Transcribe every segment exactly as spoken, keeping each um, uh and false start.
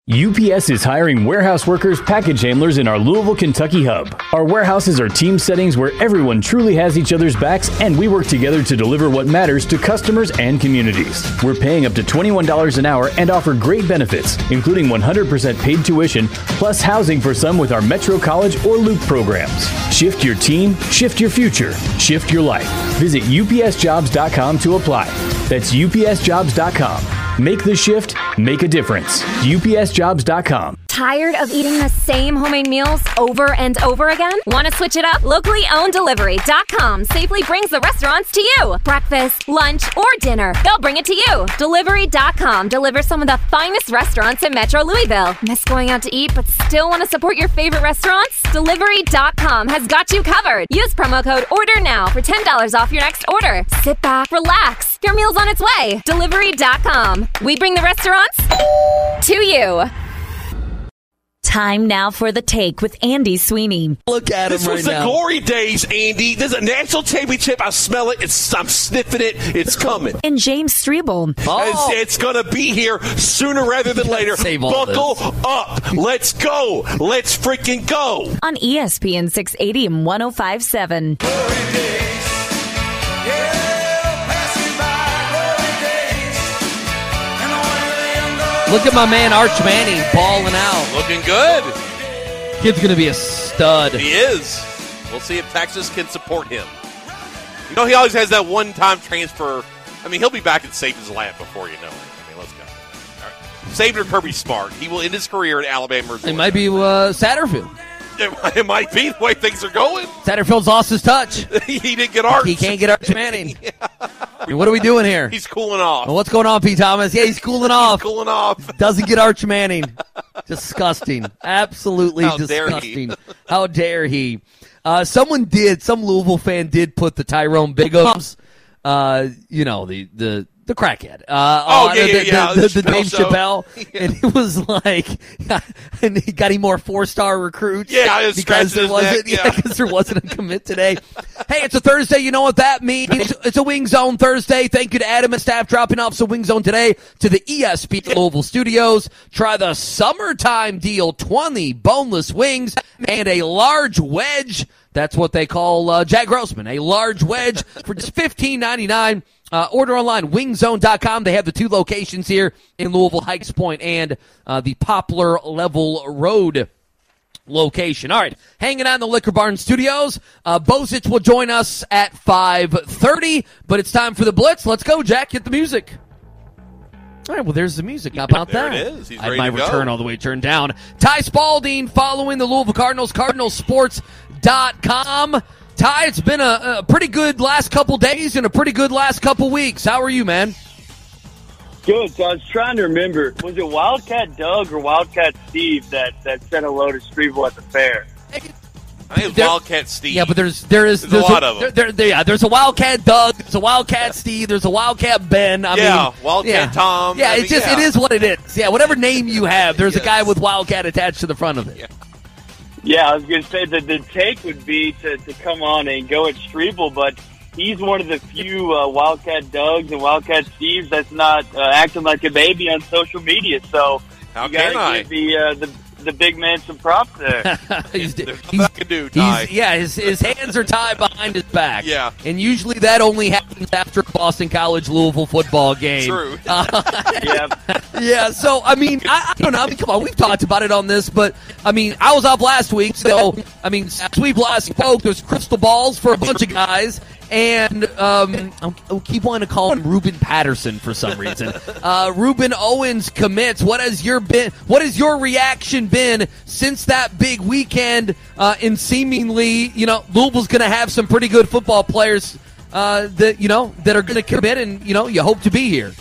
U P S is hiring warehouse workers, package handlers in our Louisville, Kentucky hub. Our warehouses are team settings where everyone truly has each other's backs, and we work together to deliver what matters to customers and communities. We're paying up to twenty-one dollars an hour and offer great benefits, including one hundred percent paid tuition, plus housing for some with our Metro College or Loop programs. Shift your team, shift your future, shift your life. Visit U P S jobs dot com to apply. That's U P S jobs dot com. Make the shift, make a difference. U P S jobs dot com. Tired of eating the same homemade meals over and over again? Want to switch it up? Locally owned delivery dot com safely brings the restaurants to you. Breakfast, lunch, or dinner, they'll bring it to you. delivery dot com delivers some of the finest restaurants in Metro Louisville. Miss going out to eat but still want to support your favorite restaurants? delivery dot com has got you covered. Use promo code ORDERNOW for ten dollars off your next order. Sit back, relax. Your meal's on its way. delivery dot com. We bring the restaurants to you. Time now for The Take with Andy Sweeney. Look at him this right was the now. glory days, Andy. There's a national championship. I smell it. It's, I'm sniffing it. It's coming. And James Strebel. Oh. It's, it's going to be here sooner rather than later. Buckle this. up. Let's go. Let's freaking go. On E S P N six eighty and one oh five point seven. Look at my man Arch Manning balling out. Looking good. Kid's going to be a stud. He is. We'll see if Texas can support him. You know, he always has that one-time transfer. I mean, he'll be back in Saban's lap before you know it. I mean, let's go. All right. Saban or Kirby Smart. He will end his career at Alabama. Or It might be uh, Satterfield. It, it might be the way things are going. Satterfield's lost his touch. he didn't get Arch. He can't get Arch Manning. yeah. I mean, what are we doing here? He's cooling off. Well, what's going on, Pete Thomas? Yeah, he's cooling off. He's cooling off. Doesn't get Arch Manning. Disgusting. Absolutely How disgusting. Dare How dare he? Uh, someone did, some Louisville fan did put the Tyrone Biggums, uh, you know, the, the, the crackhead. Uh, oh, on, yeah, uh, yeah, the, yeah. The, the, the the Dave Chappelle Chappelle. Yeah. And it was like, and he got any more four-star recruits. Yeah, because there wasn't, neck, yeah, because there wasn't a commit today. Hey, it's a Thursday. You know what that means? It's, it's a Wing Zone Thursday. Thank you to Adam and staff dropping off some Wing Zone today to the E S P N Louisville studios. Try the summertime deal: twenty boneless wings and a large wedge. That's what they call uh, Jack Grossman, a large wedge for just fifteen ninety-nine. Uh, order online, wing zone dot com. They have the two locations here in Louisville, Hikes Point, and uh, the Poplar Level Road location. All right, hanging out in the Liquor Barn studios. Uh, Bozich will join us at five thirty, but it's time for the Blitz. Let's go, Jack. Hit the music. All right, well, there's the music. How about there that? There it is. He's I ready had my to return go. all the way turned down. Ty Spalding following the Louisville Cardinals, cardinals sports dot com. Ty, it's been a, a pretty good last couple days and a pretty good last couple weeks. How are you, man? Good. So I was trying to remember, was it Wildcat Doug or Wildcat Steve that, that said hello to Strebel at the fair? I think it's There- Wildcat Steve. Yeah, but there's there is There's a lot of them. There, there, yeah, there's a Wildcat Doug, there's a Wildcat Steve, there's a Wildcat Ben. I Yeah, mean, Wildcat yeah. Tom. Yeah, I it's mean, just yeah. it is what it is. Yeah, whatever name you have, there's Yes. a guy with Wildcat attached to the front of it. Yeah. Yeah, I was going to say that the take would be to, to come on and go at Strebel, but he's one of the few uh, Wildcat Dougs and Wildcat Steves that's not uh, acting like a baby on social media. So How you got can I? to give the, uh, the the big man some props there. he's, There's he's- nothing I can do, Ty. he's- yeah, his, his hands are tied behind his back. Yeah. And usually that only happens after a Boston College Louisville football game. True. yeah. Yeah, so, I mean, I, I don't know. I mean, come on, we've talked about it on this, but, I mean, I was off last week, so, I mean, since we last spoke, there's crystal balls for a bunch of guys, and um, I keep wanting to call him Ruben Patterson for some reason. Uh, Ruben Owens commits. What has your been? What has your reaction been since that big weekend? Uh, and seemingly, you know, Louisville's going to have some pretty good football players uh, that you know that are going to commit, and you know, you hope to be here.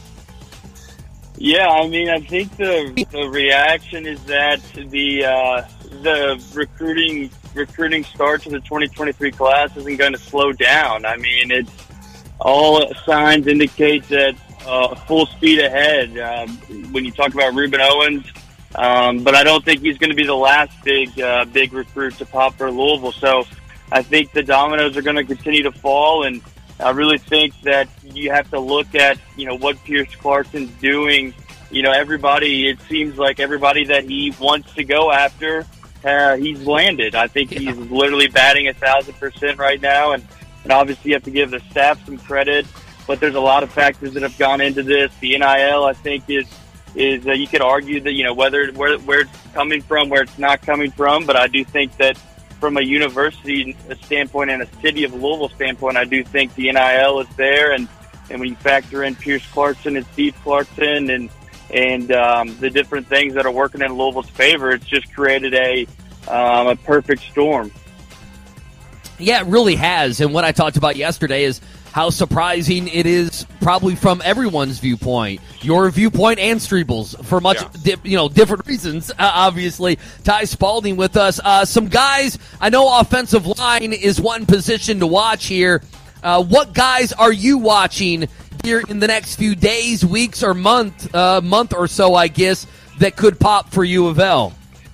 Yeah, I mean, I think the the reaction is that the uh, the recruiting recruiting start to the twenty twenty-three class isn't going to slow down. I mean, it's all signs indicate that uh, full speed ahead. Um, when you talk about Ruben Owens, um, but I don't think he's going to be the last big uh, big recruit to pop for Louisville. So I think the dominoes are going to continue to fall, and I really think that you have to look at, you know, what Pierce Clarkson's doing you know, everybody, it seems like everybody that he wants to go after, uh, he's landed. I think Yeah. he's literally batting a thousand percent right now. And, and obviously you have to give the staff some credit, but there's a lot of factors that have gone into this. The N I L, I think, is, is uh, you could argue that, you know, whether where, where it's coming from, where it's not coming from. But I do think that from a university standpoint and a city of Louisville standpoint, I do think the N I L is there. And, and when you factor in Pierce Clarkson and Steve Clarkson and, and um, the different things that are working in Louisville's favor, it's just created a, um, a perfect storm. Yeah, it really has. And what I talked about yesterday is how surprising it is, probably from everyone's viewpoint, your viewpoint and Strebel's, for much Yeah. di- you know different reasons. Uh, obviously, Ty Spalding with us. Uh, some guys, I know offensive line is one position to watch here. Uh, what guys are you watching here in the next few days, weeks, or month, uh, month or so, I guess, that could pop for U of L?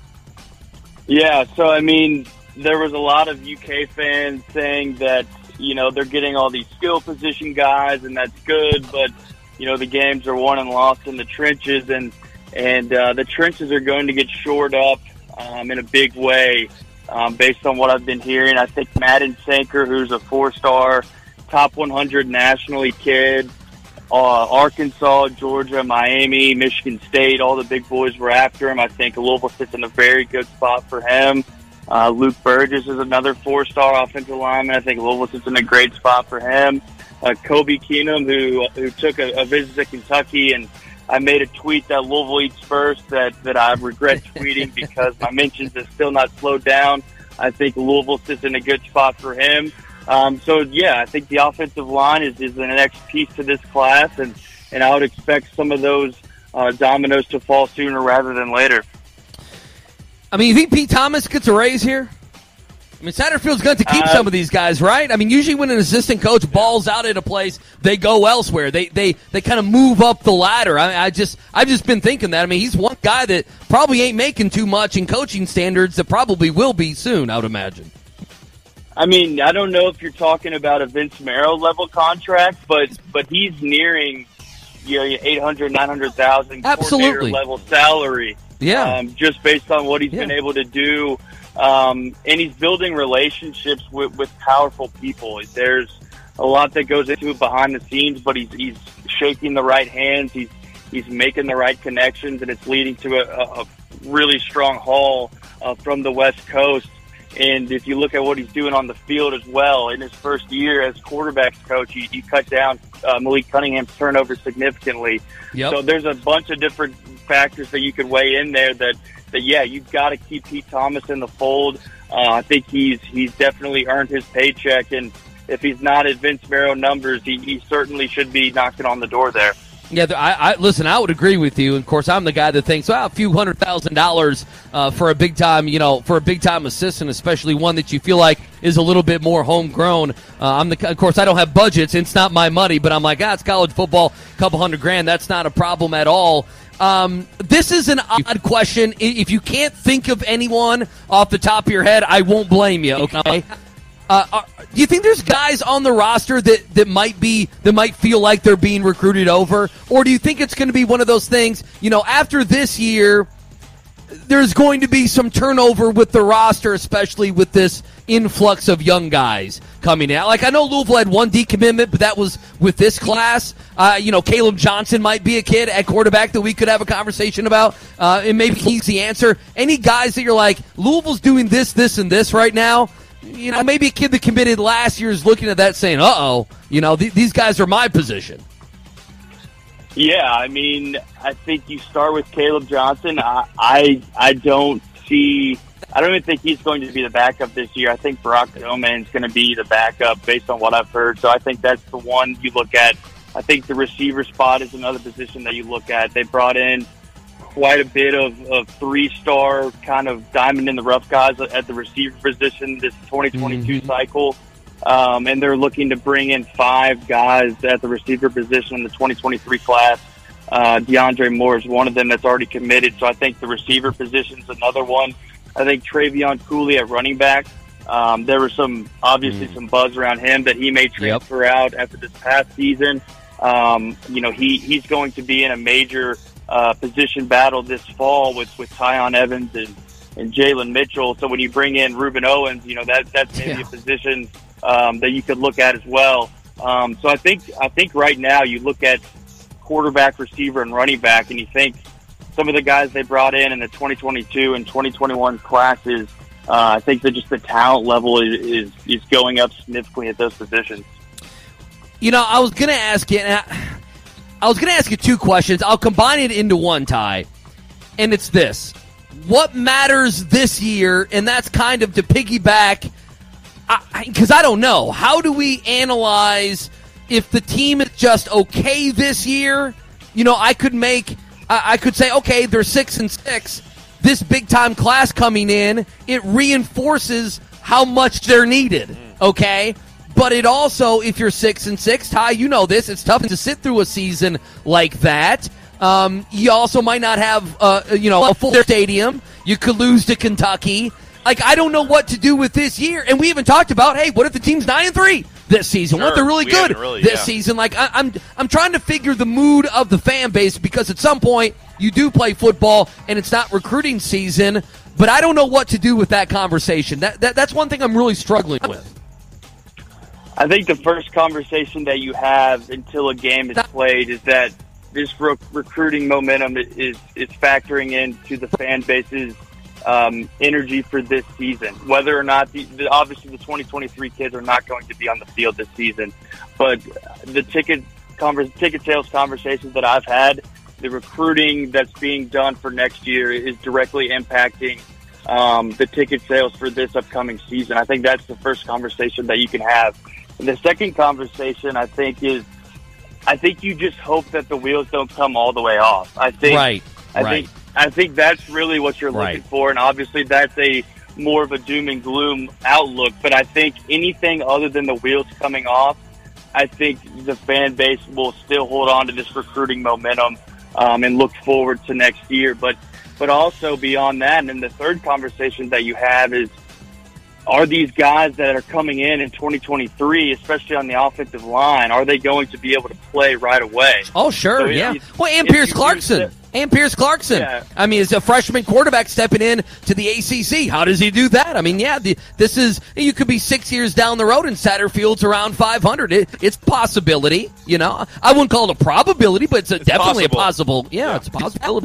Yeah, so I mean, there was a lot of U K fans saying that, you know, they're getting all these skill position guys, and that's good, but, you know, the games are won and lost in the trenches, and and uh, the trenches are going to get shored up um, in a big way um, based on what I've been hearing. I think Madden Sanker, who's a four-star, top one hundred nationally kid, uh, Arkansas, Georgia, Miami, Michigan State, all the big boys were after him. I think Louisville sits in a very good spot for him. Uh, Luke Burgess is another four-star offensive lineman. I think Louisville sits in a great spot for him. Uh, Kobe Keenum, who who took a, a visit to Kentucky, and I made a tweet that Louisville eats first that, that I regret tweeting because my mentions have still not slowed down. I think Louisville sits in a good spot for him. Um, so, yeah, I think the offensive line is, is the next piece to this class, and, and I would expect some of those uh, dominoes to fall sooner rather than later. I mean, you think Pete Thomas gets a raise here? I mean, Satterfield's going to keep uh, some of these guys, right? I mean, usually when an assistant coach balls out at a place, they go elsewhere. They they they kind of move up the ladder. I, I just I've just been thinking that. I mean, he's one guy that probably ain't making too much in coaching standards. That probably will be soon, I would imagine. I mean, I don't know if you're talking about a Vince Marrow level contract, but but he's nearing, you know, eight hundred, nine hundred thousand coordinator level salary. Yeah, um, just based on what he's yeah. been able to do. Um, and he's building relationships with, with powerful people. There's a lot that goes into it behind the scenes, but he's, he's shaking the right hands. He's, he's making the right connections, and it's leading to a, a really strong haul uh, from the West Coast. And if you look at what he's doing on the field as well, in his first year as quarterbacks coach, he, he cut down uh, Malik Cunningham's turnover significantly. Yep. So there's a bunch of different factors that you could weigh in there that, that yeah, you've got to keep Pete Thomas in the fold. Uh, I think he's he's definitely earned his paycheck, and if he's not at Vince Marrow numbers, he, he certainly should be knocking on the door there. Yeah, I, I listen. I would agree with you. Of course, I'm the guy that thinks, well, a few hundred thousand dollars uh, for a big time, you know, for a big time assistant, especially one that you feel like is a little bit more homegrown. Uh, I'm the, of course, I don't have budgets. It's not my money, but I'm like, ah, it's college football, a couple hundred grand. That's not a problem at all. Um, this is an odd question. If you can't think of anyone off the top of your head, I won't blame you. Okay. Uh, are, do you think there's guys on the roster that, that might be that might feel like they're being recruited over, or do you think it's going to be one of those things? You know, after this year, there's going to be some turnover with the roster, especially with this influx of young guys coming in. Like, I know Louisville had one decommitment, but that was with this class. Uh, you know, Caleb Johnson might be a kid at quarterback that we could have a conversation about, uh, and maybe he's the answer. Any guys that you're like, Louisville's doing this, this, and this right now? You know, maybe a kid that committed last year is looking at that saying, uh-oh, you know, th- these guys are my position. Yeah, I mean, I think you start with Caleb Johnson. I, I, I don't see – I don't even think he's going to be the backup this year. I think Barack Doman's going to be the backup based on what I've heard. So I think that's the one you look at. I think the receiver spot is another position that you look at. They brought in quite a bit of, of three-star kind of diamond-in-the-rough guys at the receiver position this twenty twenty-two mm-hmm. cycle. Um, and they're looking to bring in five guys at the receiver position in the twenty twenty-three class. Uh, DeAndre Moore is one of them that's already committed. So I think the receiver position is another one. I think Travion Cooley at running back. Um, there was some, obviously mm. some buzz around him that he may transfer yep. out after this past season. Um, you know, he, he's going to be in a major uh, position battle this fall with, with Tyon Evans and, and Jalen Mitchell. So when you bring in Ruben Owens, you know, that that's maybe Yeah. a position um, that you could look at as well. Um, so I think I think right now you look at quarterback, receiver, and running back, and you think some of the guys they brought in in the twenty twenty-two and twenty twenty-one classes, uh, I think that just the talent level is, is, is going up significantly at those positions. You know, I was going to ask you, and I, I was going to ask you two questions. I'll combine it into one, Ty, and it's this. What matters this year, and that's kind of to piggyback, because I, I, I don't know, how do we analyze if the team is just okay this year? You know, I could make, I, I could say, okay, they're six and six. This big-time class coming in, it reinforces how much they're needed, okay? But it also, if you're six and six, Ty, you know this, it's tough to sit through a season like that. Um, you also might not have, uh, you know, a full stadium. You could lose to Kentucky. Like, I don't know what to do with this year. And we even talked about, hey, what if the team's nine and three this season? Sure. What if they're really We good haven't really, this yeah. season? Like, I, I'm, I'm trying to figure the mood of the fan base, because at some point you do play football and it's not recruiting season. But I don't know what to do with that conversation. That, that that's one thing I'm really struggling with. I think the first conversation that you have until a game is played is that this re- recruiting momentum is is factoring into the fan base's um, energy for this season. Whether or not, the, the, obviously the twenty twenty-three kids are not going to be on the field this season, but the ticket converse, ticket sales conversations that I've had, the recruiting that's being done for next year is directly impacting um, the ticket sales for this upcoming season. I think that's the first conversation that you can have. And the second conversation, I think, is I think you just hope that the wheels don't come all the way off. I think, Right, I right. think, I think that's really what you're looking Right. for, and obviously that's a more of a doom and gloom outlook. But I think anything other than the wheels coming off, I think the fan base will still hold on to this recruiting momentum um, and look forward to next year. But but also beyond that, and then the third conversation that you have is, are these guys that are coming in in twenty twenty-three, especially on the offensive line, are they going to be able to play right away? Oh, sure, So yeah. if- Well, and if Pierce you- Clarkson. And Pierce Clarkson. Yeah. I mean, as a freshman quarterback stepping in to the A C C, how does he do that? I mean, yeah, the, this is, you could be six years down the road and Satterfield's around five hundred. It, it's a possibility, you know. I wouldn't call it a probability, but it's, a, It's definitely possible. a possible. Yeah, Yeah. it's a possibility.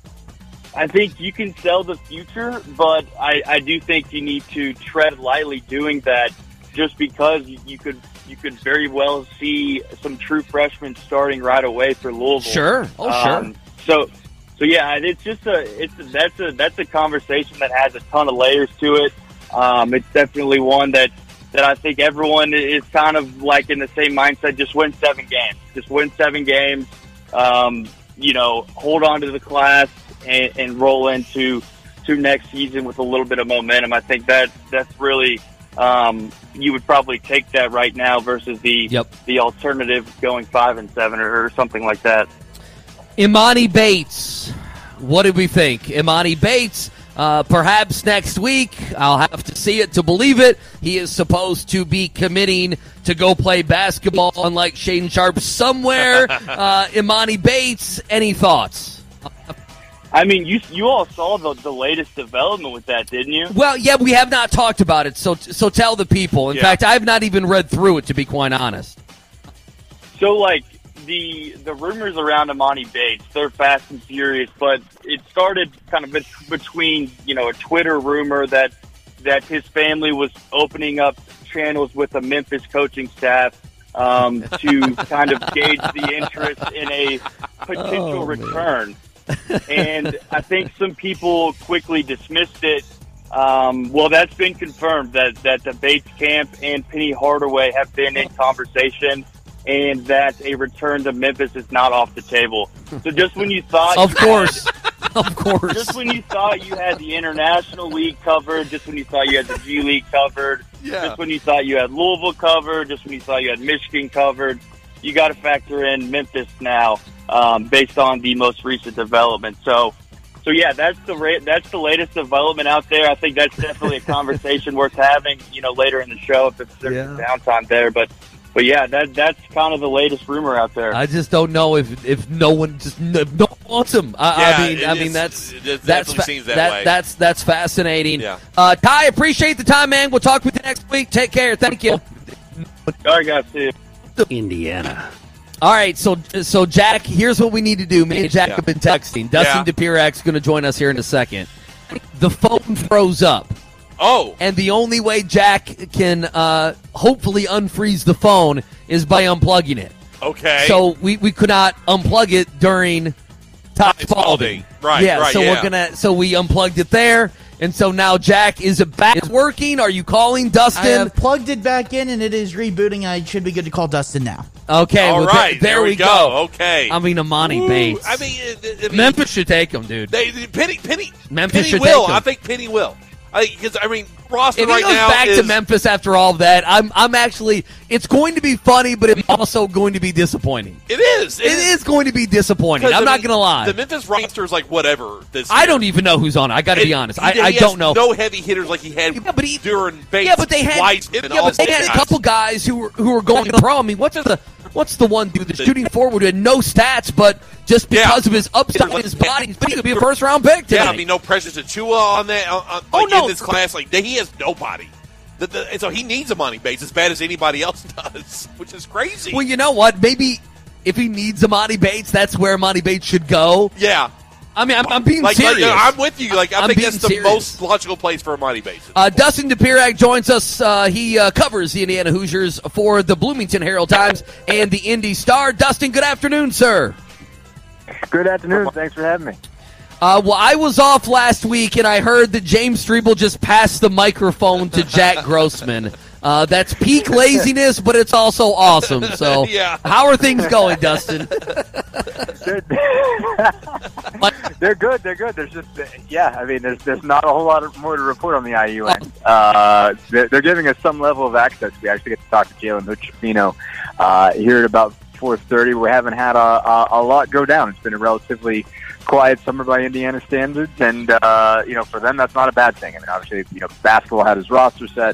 I think you can sell the future, but I, I do think you need to tread lightly doing that, just because you, you could you could very well see some true freshmen starting right away for Louisville. Sure. Oh, Um, so, so yeah, it's just a it's a, that's a that's a conversation that has a ton of layers to it. Um, it's definitely one that that I think everyone is kind of like in the same mindset. Just win seven games. Just win seven games. Um, you know, hold on to the class and, and roll into to next season with a little bit of momentum. I think that that's really um, you would probably take that right now versus the Yep. the alternative going five and seven or, or something like that. Imani Bates. What did we think? Imani Bates, uh, perhaps next week. I'll have to see it to believe it. He is supposed to be committing to go play basketball, unlike Shaden Sharp, somewhere. uh, Imani Bates, any thoughts? I mean, you you all saw the, the latest development with that, didn't you? Well, yeah, we have not talked about it, so so tell the people. In Yeah. fact, I have not even read through it, to be quite honest. So, like, the the rumors around Imani Bates, they're fast and furious, but it started kind of bet- between, you know, a Twitter rumor that that his family was opening up channels with the Memphis coaching staff um, to kind of gauge the interest in a potential Oh, man. return. And I think some people quickly dismissed it. Um, well, that's been confirmed that, that the Bates camp and Penny Hardaway have been in conversation, and that a return to Memphis is not off the table. So just when you thought, Of you had- course. Of course. just when you thought you had the International League covered, just when you thought you had the G League covered, Yeah. just when you thought you had Louisville covered, just when you thought you had Michigan covered, you got to factor in Memphis now, um, based on the most recent development. So, so yeah, that's the ra- that's the latest development out there. I think that's definitely a conversation worth having, you know, later in the show if it's, there's Yeah. downtime there. But, but yeah, that that's kind of the latest rumor out there. I just don't know if if no one just if no wants him. I, Yeah, I mean, it I is- mean that's it that's definitely fa- seems that way. That's that's fascinating. Yeah. Uh, Ty, appreciate the time, man. We'll talk with you next week. Take care. Thank you. All right, guys. See you. Indiana. All right, so so Jack, here's what we need to do. Me and Jack Yeah. have been texting. Dustin Yeah. DePirak's going to join us here in a second. The phone froze up. Oh, And the only way Jack can uh, hopefully unfreeze the phone is by unplugging it. okay. So we, we could not unplug it during Ty Ty Spalding. Spalding. Right, Yeah. right, So yeah. we're gonna. So we unplugged it there, and so now Jack is it back working? Are you calling I Dustin? have plugged it back in, and it is rebooting. I should be good to call Dustin now. Okay. all well, right. th- there, we we go. Okay. I mean, Amani Ooh, Bates. I mean, uh, I mean, Memphis should take him, dude. They, they- Penny, Penny, Memphis Penny should will. take him. I think Penny will. I because I mean, roster If he right goes now back is to Memphis after all of that, I'm I'm actually it's going to be funny, but it's also going to be disappointing. It is. It is going to be disappointing. 'Cause, I'm I not mean, going to lie. The Memphis roster is like whatever. This I year. don't even know who's on it. I got to And be honest. he- I, he I has don't know. No heavy hitters like he had Yeah, but he- during Bates. Yeah, but they had White, yeah, and but all they those had a guys. couple guys who were who were going to pro. I mean, what's the what's the one dude, the shooting forward who had no stats, but just Yeah. because of his upside in his body, he could be a first round pick today. Yeah, I mean, no Precious Achua on that. On, on, Oh, like, no. in this class, like he has nobody. The, the, and so he needs a money base as bad as anybody else does, which is crazy. Well, you know what? Maybe if he needs Amani Bates, that's where Amani Bates should go. yeah, I mean, I'm, I'm being like, like, serious. I'm with you. Like I I'm think being that's the serious. most logical place for a money base. Uh, Dustin DePirak joins us. Uh, he uh, covers the Indiana Hoosiers for the Bloomington Herald Times and the Indy Star. Dustin, good afternoon, sir. Good afternoon. Thanks for having me. Uh, well, I was off last week, and I heard that James Strebel just passed the microphone to Jack Grossman. Uh, that's peak laziness, but it's also awesome. So, Yeah. how are things going, Dustin? They're, they're good. They're good. There's just, yeah, I mean, there's there's not a whole lot of more to report on the I U end. Uh, they're, they're giving us some level of access. We actually get to talk to Jalen Hood-Schifino uh, here at about four thirty. We haven't had a, a, a lot go down. It's been a relatively quiet summer by Indiana standards, and uh, you know, for them, that's not a bad thing. I mean, obviously, you know, basketball had his roster set.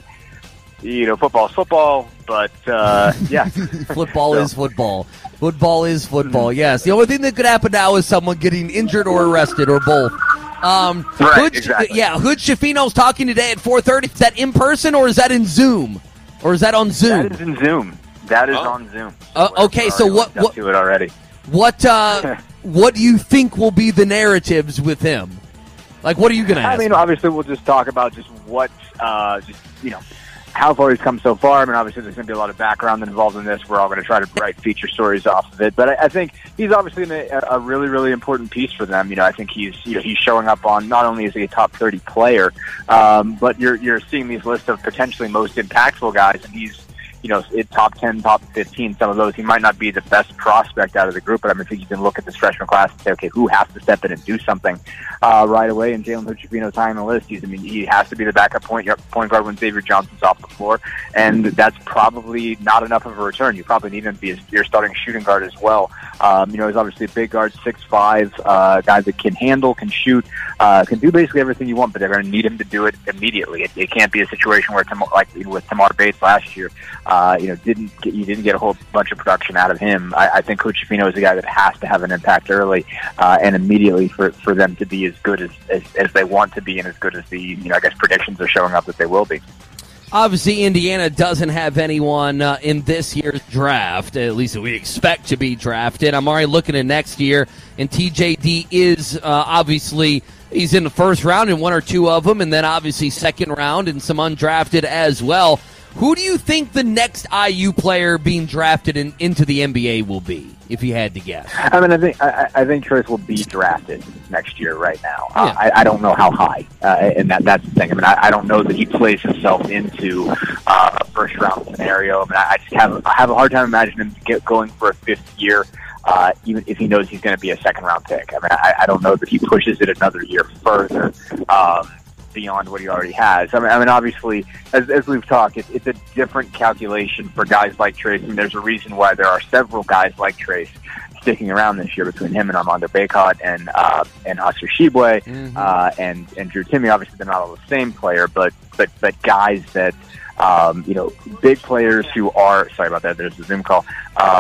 You know, football's football, but uh, yeah, Football So- is football. Football is football. Yes. The only thing that could happen now is someone getting injured or arrested or both. Um, Right, Hood, exactly. Yeah, Hood Schifino's talking today at four thirty. Is that in person or is that in Zoom? Or is that on Zoom? that is in Zoom. That is Oh. on Zoom. Uh, We're okay, so already what- linked up what- to it already? What uh, what do you think will be the narratives with him? Like, what are you going to ask? I mean, obviously, we'll just talk about just what, uh, just you know, how far he's come so far. I mean, obviously, there's going to be a lot of background involved in this. We're all going to try to write feature stories off of it. But I, I think he's obviously in a, a really, really important piece for them. You know, I think he's you know he's showing up on not only is he a top thirty player, um, but you're you're seeing these lists of potentially most impactful guys, and he's. You know, it, top ten, top fifteen, some of those. He might not be the best prospect out of the group, but I mean, I think you can look at this freshman class and say, okay, who has to step in and do something uh, right away? And Jalen Hood-Schifino's high on the list. He's, I mean, he has to be the backup point point guard when Xavier Johnson's off the floor, and that's probably not enough of a return. You probably need him to be a, your starting shooting guard as well. Um, you know, he's obviously a big guard, six five, uh, guy that can handle, can shoot, uh, can do basically everything you want, but they're going to need him to do it immediately. It, it can't be a situation where, Tam- like with Tamar Bates last year, uh, you know, didn't get, you didn't get a whole bunch of production out of him. I, I think Hood-Schifino is a guy that has to have an impact early uh, and immediately for, for them to be as good as, as, as they want to be and as good as the, you know, I guess predictions are showing up that they will be. Obviously, Indiana doesn't have anyone uh, in this year's draft, at least that we expect to be drafted. I'm already looking at next year, and T J D is uh, obviously, he's in the first round in one or two of them, and then obviously second round and some undrafted as well. Who do you think the next I U player being drafted in, into the N B A will be, if you had to guess? I mean, I think I, I think Trace will be drafted next year. Right now, uh, Yeah. I, I don't know how high, uh, and that that's the thing. I mean, I, I don't know that he plays himself into uh, a first round scenario. I mean, I, I just have I have a hard time imagining him get going for a fifth year, uh, even if he knows he's going to be a second round pick. I mean, I, I don't know that he pushes it another year further. Um, beyond what he already has. I mean, I mean obviously, as, as we've talked, it, it's a different calculation for guys like Trace. I mean, there's a reason why there are several guys like Trace sticking around this year between him and Armando Bacot and uh, and Oscar Shibwe Mm-hmm. uh, and and Drew Timme. Obviously, they're not all the same player, but but but guys that um, you know, big players who are sorry about that. There's a Zoom call, um,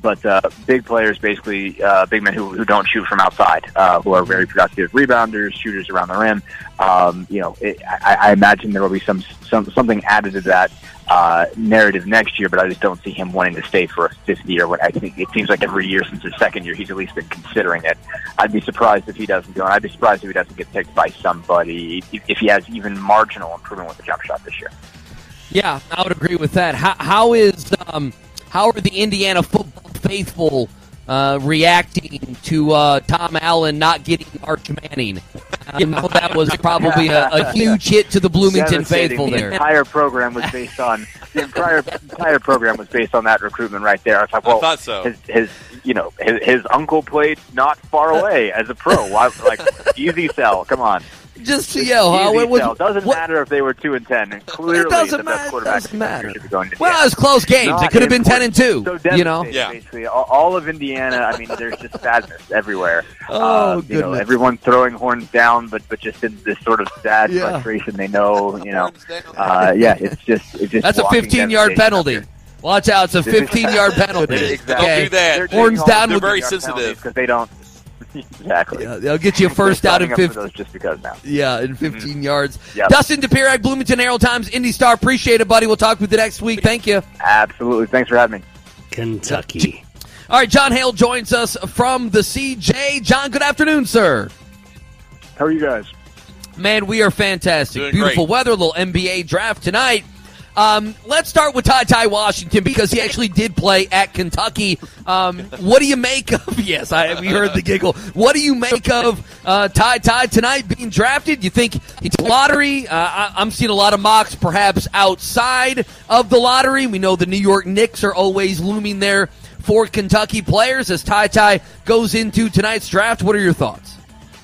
but uh, big players, basically uh, big men who, who don't shoot from outside, uh, who are very productive rebounders, shooters around the rim. Um, you know, it, I, I imagine there will be some, some something added to that uh, narrative next year, but I just don't see him wanting to stay for a fifth year. When I think it seems like every year since his second year, he's at least been considering it. I'd be surprised if he doesn't go, and I'd be surprised if he doesn't get picked by somebody if, if he has even marginal improvement with the jump shot this year. Yeah, I would agree with that. How, how is um, how are the Indiana football faithful uh, reacting to uh, Tom Allen not getting Arch Manning? I know that was probably a, a huge hit to the Bloomington faithful there. The entire program was based on the entire entire program was based on that recruitment right there. I was like, well, I thought so. his, his you know his, his uncle played not far away as a pro. Why, like easy sell, come on. Just to yell, huh? Easy What, what, sell. Doesn't what, matter if they were two and ten. And clearly, it doesn't the matter. best quarterback Doesn't matter. should be going to Well, it was close games. Not It could have been ten and two. So you know, yeah. Basically, all, all of Indiana. I mean, there's just sadness everywhere. Oh, uh, you goodness. know, everyone throwing horns down, but but just in this sort of sad Yeah. frustration. They know, you know. Uh, yeah, it's just it's just. That's a walking fifteen-yard devastation penalty. up here. Watch out! It's a fifteen-yard penalty. Exactly. Okay. Don't do that. They're Horns taking all down the with- They're very fifteen-yard penalties sensitive. because they don't. Exactly. Yeah, they'll get you a first down in Signing up for fifteen. those just because now. Yeah, in fifteen yards. Yep. Dustin DePierac, Bloomington Herald Times, Indy Star. Appreciate it, buddy. We'll talk with you next week. Thank you. Absolutely. Thanks for having me. Kentucky. All right, John Hale joins us from the C J. John, good afternoon, sir. How are you guys? Man, we are fantastic. Doing Beautiful great. weather, little N B A draft tonight. Um, let's start with Ty Ty Washington because he actually did play at Kentucky. Um, what do you make of? Yes, I we heard the giggle. What do you make of uh, Ty Ty tonight being drafted? You think it's lottery? Uh, I, I'm seeing a lot of mocks, perhaps outside of the lottery. We know the New York Knicks are always looming there for Kentucky players as Ty Ty goes into tonight's draft. What are your thoughts?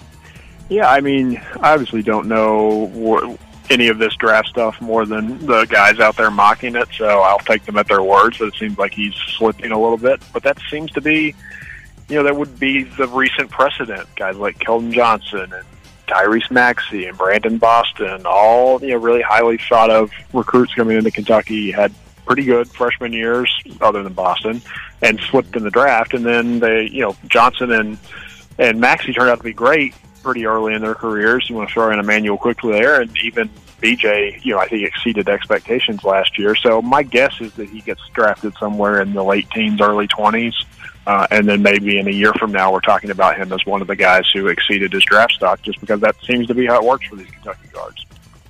Yeah, I mean, I obviously don't know wh- any of this draft stuff more than the guys out there mocking it, so I'll take them at their word. So it seems like he's slipping a little bit, but that seems to be, you know, that would be the recent precedent. Guys like Keldon Johnson and Tyrese Maxey and Brandon Boston, all, you know, really highly thought of recruits coming into Kentucky, had pretty good freshman years, other than Boston, and slipped in the draft. And then they, you know, Johnson and and Maxey turned out to be great pretty early in their careers. You want to throw in Emmanuel quickly there, and even B J, you know, I think exceeded expectations last year. So my guess is that he gets drafted somewhere in the late teens, early twenties, uh, and then maybe in a year from now we're talking about him as one of the guys who exceeded his draft stock, just because that seems to be how it works for these Kentucky guards.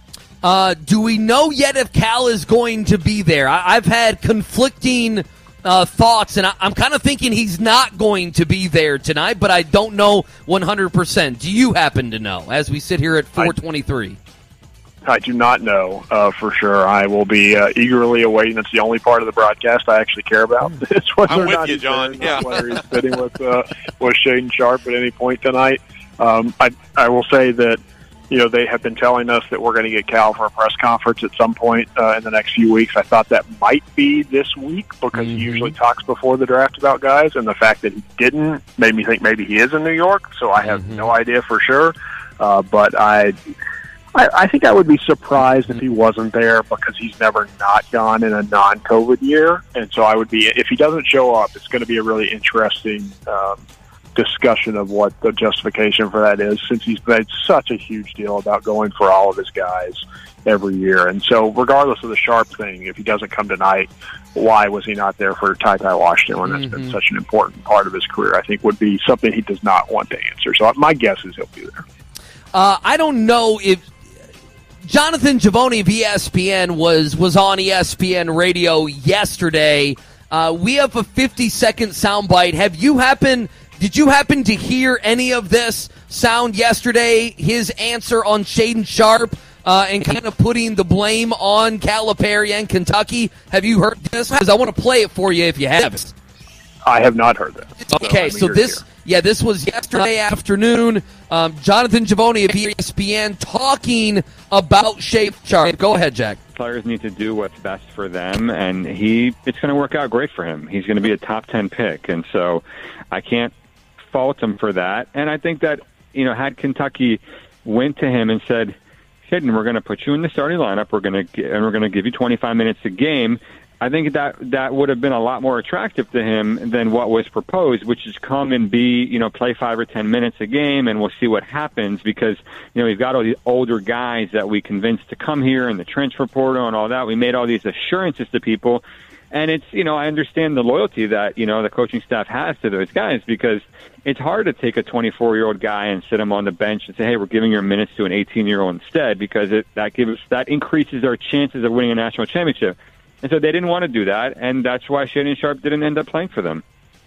Uh, do we know yet if Cal is going to be there? I- I've had conflicting uh, thoughts, and I- I'm kind of thinking he's not going to be there tonight, but I don't know one hundred percent. Do you happen to know as we sit here at four twenty-three? I do not know uh, for sure. I will be uh, eagerly awaiting. It's the only part of the broadcast I actually care about. It's whether I'm or with not you, he's John. there, Yeah. not whether he's sitting with uh, with Shaden Sharp at any point tonight. Um, I I will say that, you know, they have been telling us that we're going to get Cal for a press conference at some point uh, in the next few weeks. I thought that might be this week because Mm-hmm. he usually talks before the draft about guys, and the fact that he didn't made me think maybe he is in New York. So I have Mm-hmm. no idea for sure. Uh, but I, I, I think I would be surprised if he wasn't there because he's never not gone in a non-COVID year. And so I would be, if he doesn't show up, it's going to be a really interesting um, discussion of what the justification for that is, since he's made such a huge deal about going for all of his guys every year. And so regardless of the Sharp thing, if he doesn't come tonight, why was he not there for Ty Ty Washington when that's Mm-hmm. been such an important part of his career? I think would be something he does not want to answer. So my guess is he'll be there. Uh, I don't know if Jonathan Givony of E S P N was, was on E S P N radio yesterday. Uh, we have a fifty-second soundbite. Have you happen? Did you happen to hear any of this sound yesterday? His answer on Shaden Sharp uh, and kind of putting the blame on Calipari and Kentucky. Have you heard this? Because I want to play it for you if you haven't. I have not heard that. Okay, I'm so eager to this, hear. yeah, this was yesterday afternoon. Um, Jonathan Givony of E S P N talking about Shaden Sharp. Go ahead, Jack. Players need to do what's best for them, and he it's going to work out great for him. He's going to be a top ten pick, and so I can't fault him for that. And I think that, you know, had Kentucky went to him and said, Shaden, we're going to put you in the starting lineup, we're going to and we're going to give you twenty-five minutes a game, I think that that would have been a lot more attractive to him than what was proposed, which is come and be, you know, play five or ten minutes a game, and we'll see what happens because, you know, we've got all these older guys that we convinced to come here in the transfer portal and all that. We made all these assurances to people, and it's, you know, I understand the loyalty that, you know, the coaching staff has to those guys because it's hard to take a twenty-four-year-old guy and sit him on the bench and say, hey, we're giving your minutes to an eighteen-year-old instead because it, that gives that increases our chances of winning a national championship. And so they didn't want to do that, and that's why Shaedon Sharpe didn't end up playing for them.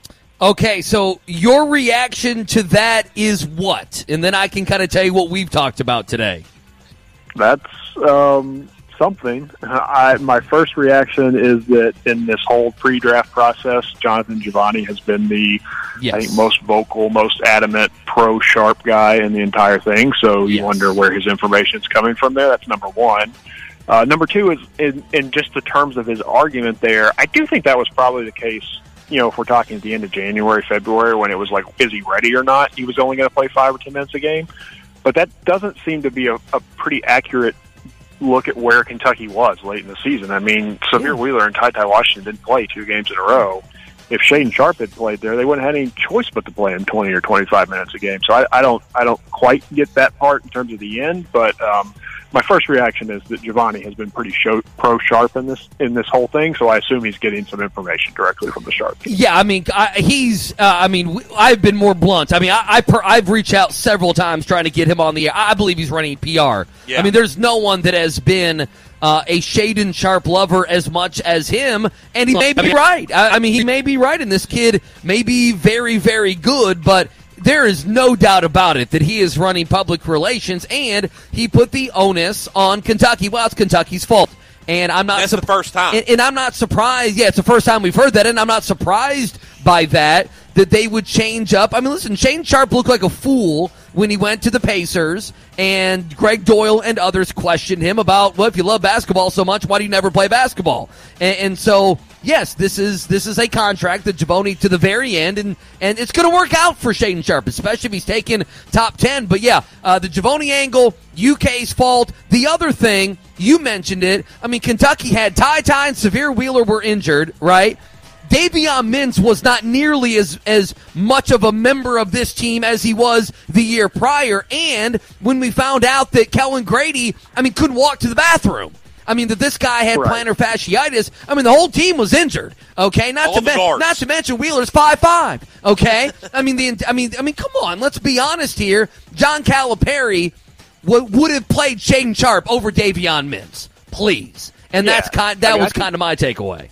Okay, so your reaction to that is what? And then I can kind of tell you what we've talked about today. That's um, something. I, my first reaction is that in this whole pre-draft process, Jonathan Givony has been the yes. I think most vocal, most adamant pro-Sharpe guy in the entire thing. So you yes. wonder where his information is coming from there. That's number one. Uh, number two is in, in just the terms of his argument there. I do think that was probably the case, you know, if we're talking at the end of January, February, when it was like, is he ready or not? He was only going to play five or ten minutes a game. But that doesn't seem to be a, a pretty accurate look at where Kentucky was late in the season. I mean, Sahvir Wheeler and Ty Ty Washington didn't play two games in a row. If Shaedon Sharpe had played there, they wouldn't have had any choice but to play him twenty or twenty-five minutes a game. So I, I don't, I don't quite get that part in terms of the end, but um, my first reaction is that Givony has been pretty show, pro-Sharpe in this in this whole thing, so I assume he's getting some information directly from the Sharpe. Yeah, I mean, I, he's. Uh, I mean, I've been more blunt. I mean, I, I per, I've reached out several times trying to get him on the air. I believe he's running P R. Yeah. I mean, there's no one that has been uh, a Shaedon Sharpe lover as much as him, and he may be right. I, I mean, he may be right, and this kid may be very, very good, but there is no doubt about it that he is running public relations, and he put the onus on Kentucky. Well, it's Kentucky's fault. And I'm not. That's su- the first time. And, and I'm not surprised. Yeah, it's the first time we've heard that, and I'm not surprised by that, that they would change up. I mean, listen, Shaedon Sharpe looked like a fool when he went to the Pacers, and Greg Doyle and others questioned him about, well, if you love basketball so much, why do you never play basketball? And, and so, yes, this is this is a contract that Givony to the very end, and, and it's going to work out for Shaedon Sharpe, especially if he's taken top ten. But, yeah, uh, the Givony angle, U K's fault. The other thing, you mentioned it, I mean, Kentucky had Ty Ty and Sahvir Wheeler were injured, right? Davion Mintz was not nearly as, as much of a member of this team as he was the year prior. And when we found out that Kellen Grady, I mean, couldn't walk to the bathroom. I mean, that this guy had right. plantar fasciitis. I mean, the whole team was injured. Okay, not All to the men- guards. not to mention Wheeler's five five. Okay, I mean the I mean I mean come on, let's be honest here. John Calipari w- would have played Shaedon Sharpe over Davion Mintz, please. And yeah. that's kind. That I mean, was think- kind of my takeaway.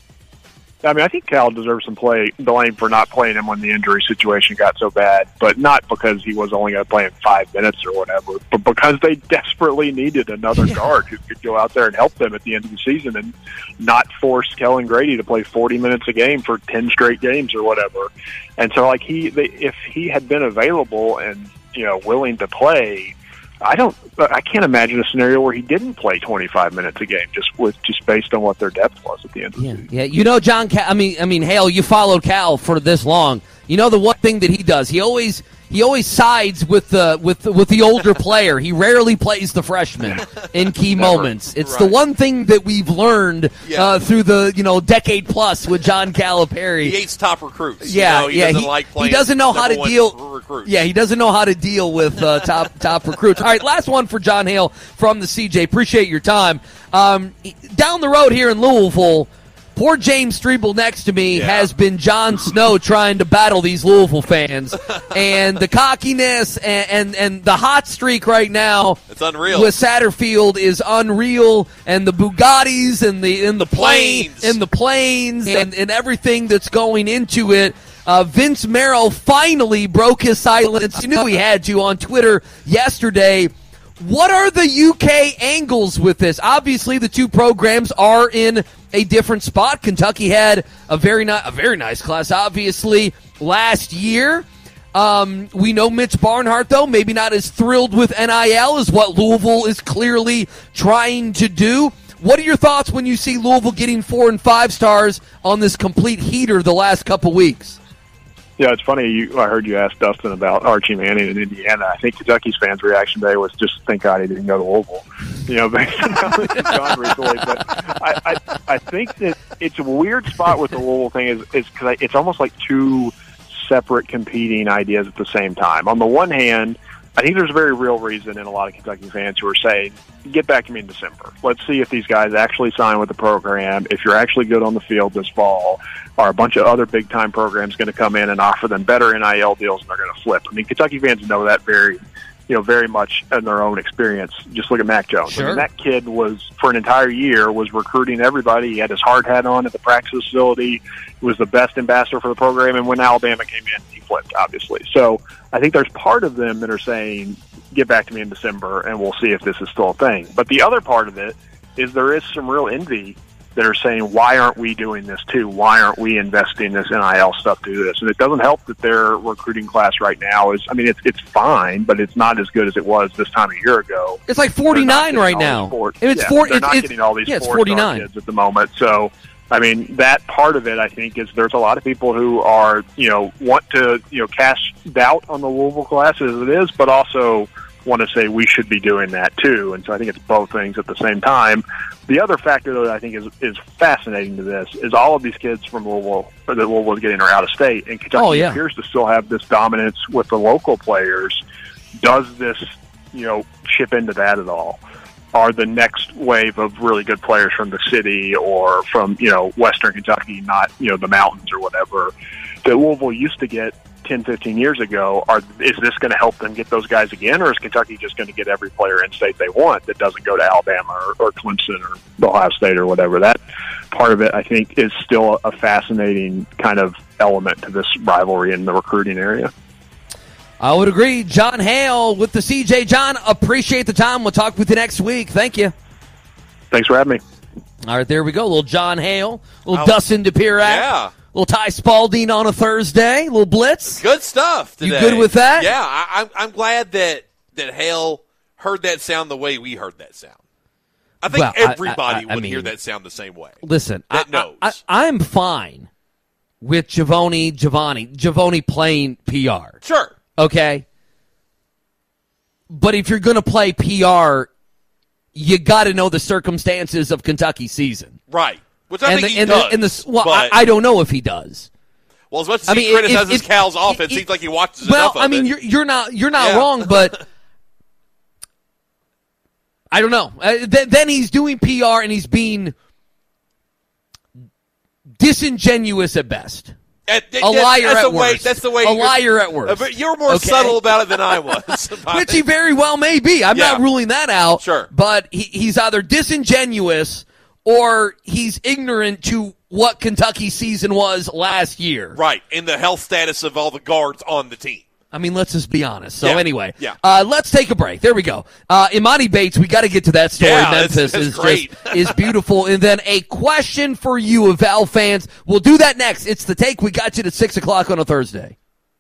I mean, I think Cal deserves some play blame for not playing him when the injury situation got so bad, but not because he was only going to play him five minutes or whatever, but because they desperately needed another Yeah. guard who could go out there and help them at the end of the season and not force Kellen Grady to play forty minutes a game for ten straight games or whatever. And so, like, he, they, if he had been available and, you know, willing to play, I don't. I can't imagine a scenario where he didn't play twenty-five minutes a game, just with just based on what their depth was at the end of the Yeah, season. yeah. You know, John. Cal, I mean, I mean, Hale. You followed Cal for this long. You know the one thing that he does. He always he always sides with the with the, with the older player. He rarely plays the freshman in key Never. moments. It's Right. the one thing that we've learned Yeah. uh, through the you know decade plus with John Calipari. He hates top recruits. Yeah, you know, he yeah. doesn't he, like he playing doesn't know how to number one deal. recruits. Yeah, he doesn't know how to deal with uh, top top recruits. All right, last one for John Hale from the C J. Appreciate your time. Um, down the road here in Louisville, poor James Strebel next to me Yeah. has been Jon Snow trying to battle these Louisville fans, and the cockiness and, and and the hot streak right now. It's unreal. With Satterfield is unreal, and the Bugattis and the and the plane Planes. and the planes and, and everything that's going into it. Uh, Vince Merrill finally broke his silence. He knew he had to on Twitter yesterday. What are the U K angles with this? Obviously, the two programs are in a different spot. Kentucky had a very ni- a very nice class, obviously, last year. Um, we know Mitch Barnhart, though, maybe not as thrilled with N I L as what Louisville is clearly trying to do. What are your thoughts when you see Louisville getting four and five stars on this complete heater the last couple weeks? Yeah, it's funny. You, I heard you ask Dustin about Archie Manning in Indiana. I think Kentucky's fans' reaction today was just thank God he didn't go to Louisville. You know, based on how he's gone recently. But I, I, I think that it's a weird spot with the Louisville thing is is because it's almost like two separate competing ideas at the same time. On the one hand, I think there's a very real reason in a lot of Kentucky fans who are saying, get back to me in December. Let's see if these guys actually sign with the program. If you're actually good on the field this fall, are a bunch of other big-time programs going to come in and offer them better N I L deals and they're going to flip? I mean, Kentucky fans know that very, you know, very much in their own experience. Just look at Mac Jones. Sure. I mean, that kid was, for an entire year, was recruiting everybody. He had his hard hat on at the practice facility. He was the best ambassador for the program. And when Alabama came in, he flipped, obviously. So I think there's part of them that are saying, get back to me in December and we'll see if this is still a thing. But the other part of it is there is some real envy that are saying, why aren't we doing this too? Why aren't we investing this N I L stuff to do this? And it doesn't help that their recruiting class right now is, I mean, it's it's fine, but it's not as good as it was this time a year ago. It's like forty-nine right now. Sports. If it's yeah, four, they're it's, not it's, getting all these yeah, it's four-star forty-nine kids at the moment. So, I mean, that part of it, I think, is there's a lot of people who are, you know, want to, you know, cast doubt on the Louisville class as it is, but also want to say we should be doing that too. And so I think it's both things at the same time. The other factor that I think is, is fascinating to this is all of these kids from Louisville, or that Louisville is getting, are out of state, and Kentucky oh, yeah. appears to still have this dominance with the local players. Does this, you know, chip into that at all? Are the next wave of really good players from the city or from, you know, Western Kentucky, not, you know, the mountains or whatever, that Louisville used to get ten, fifteen years ago, are is this going to help them get those guys again, or is Kentucky just going to get every player in state they want that doesn't go to Alabama or, or Clemson or Ohio State or whatever? That part of it, I think, is still a fascinating kind of element to this rivalry in the recruiting area. I would agree. John Hale with the C J. John, appreciate the time. We'll talk with you next week. Thank you. Thanks for having me. All right, there we go. Little John Hale, little Oh, Dustin DePirac. Yeah. Little Ty Spalding on a Thursday, little blitz. Good stuff today. You good with that? Yeah, I, I'm, I'm glad that, that Hale heard that sound the way we heard that sound. I think Well, I- everybody I- I- I would mean, hear that sound the same way. Listen, That I, knows. I, I, I'm fine with Giovanni, Giovanni, Giovanni playing P R. Sure. Okay? But if you're going to play P R, you got to know the circumstances of Kentucky's season. Right. Which I and think the, he and does. The, and the, well, I, but- I don't know if he does. Well, as much as I he mean, criticizes if- if- Cal's offense, if- it seems like he watches Well, enough of I mean, it. you're you're not you're not Yeah. wrong, but I don't know. Uh, th- then he's doing P R and he's being disingenuous at best. At- a yeah, liar that's at the way, worst. That's the way. A you're- liar at worst. Uh, but You're more Okay? subtle about it than I was. Which he very well may be. I'm Yeah. not ruling that out. Sure. But he, he's either disingenuous or he's ignorant to what Kentucky's season was last year. Right, and the health status of all the guards on the team. I mean, let's just be honest. So Yeah. anyway, Yeah. uh, let's take a break. There we go. Uh, Imani Bates, we got to get to that story. Yeah, that's- Memphis that's is great. just is beautiful. And then a question for you, Val fans. We'll do that next. It's The Take. We got you to six o'clock on a Thursday.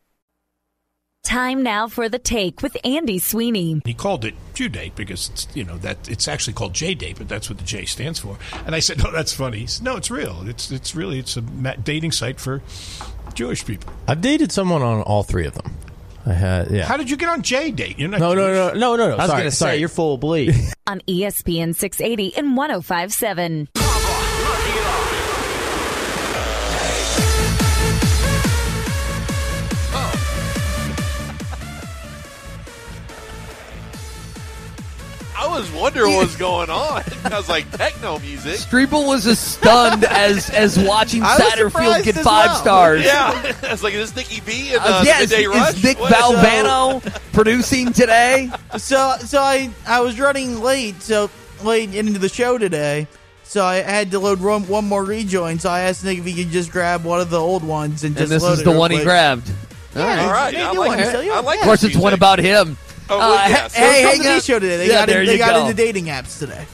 Time now for The Take with Andy Sweeney. He called it Jew date because it's, you know, that it's actually called J date, but that's what the J stands for. And I said, "No, that's funny." He said, "No, it's real. It's it's really it's a ma- dating site for Jewish people." I've dated someone on all three of them. I had, yeah. How did you get on J date? You're not No, no, Jewish. no, no, no, no. I was Sorry, going to sorry. say, you're full of bleed. On E S P N six eighty and one oh five point seven. I was wondering what was going on. I was like, techno music. Streeble was as stunned as as watching I was Satterfield surprised get as five well. stars. Yeah. I was like, is this Nikki B and uh, Uh, yeah, is, Midday is Rush? Nick What is- Valvano producing today? So, so I I was running late, so late into the show today. So I had to load one, one more rejoin. So I asked Nick if he could just grab one of the old ones and just And this load is it the real one he quick. grabbed. Yeah, All right. they I do like one, it. so yeah, I like Of course, it's one music. about him. Oh, Uh, well, yeah. So hey, Hey, hang hey, on. the show today. They Yeah, got there in, they you got go. into dating apps today.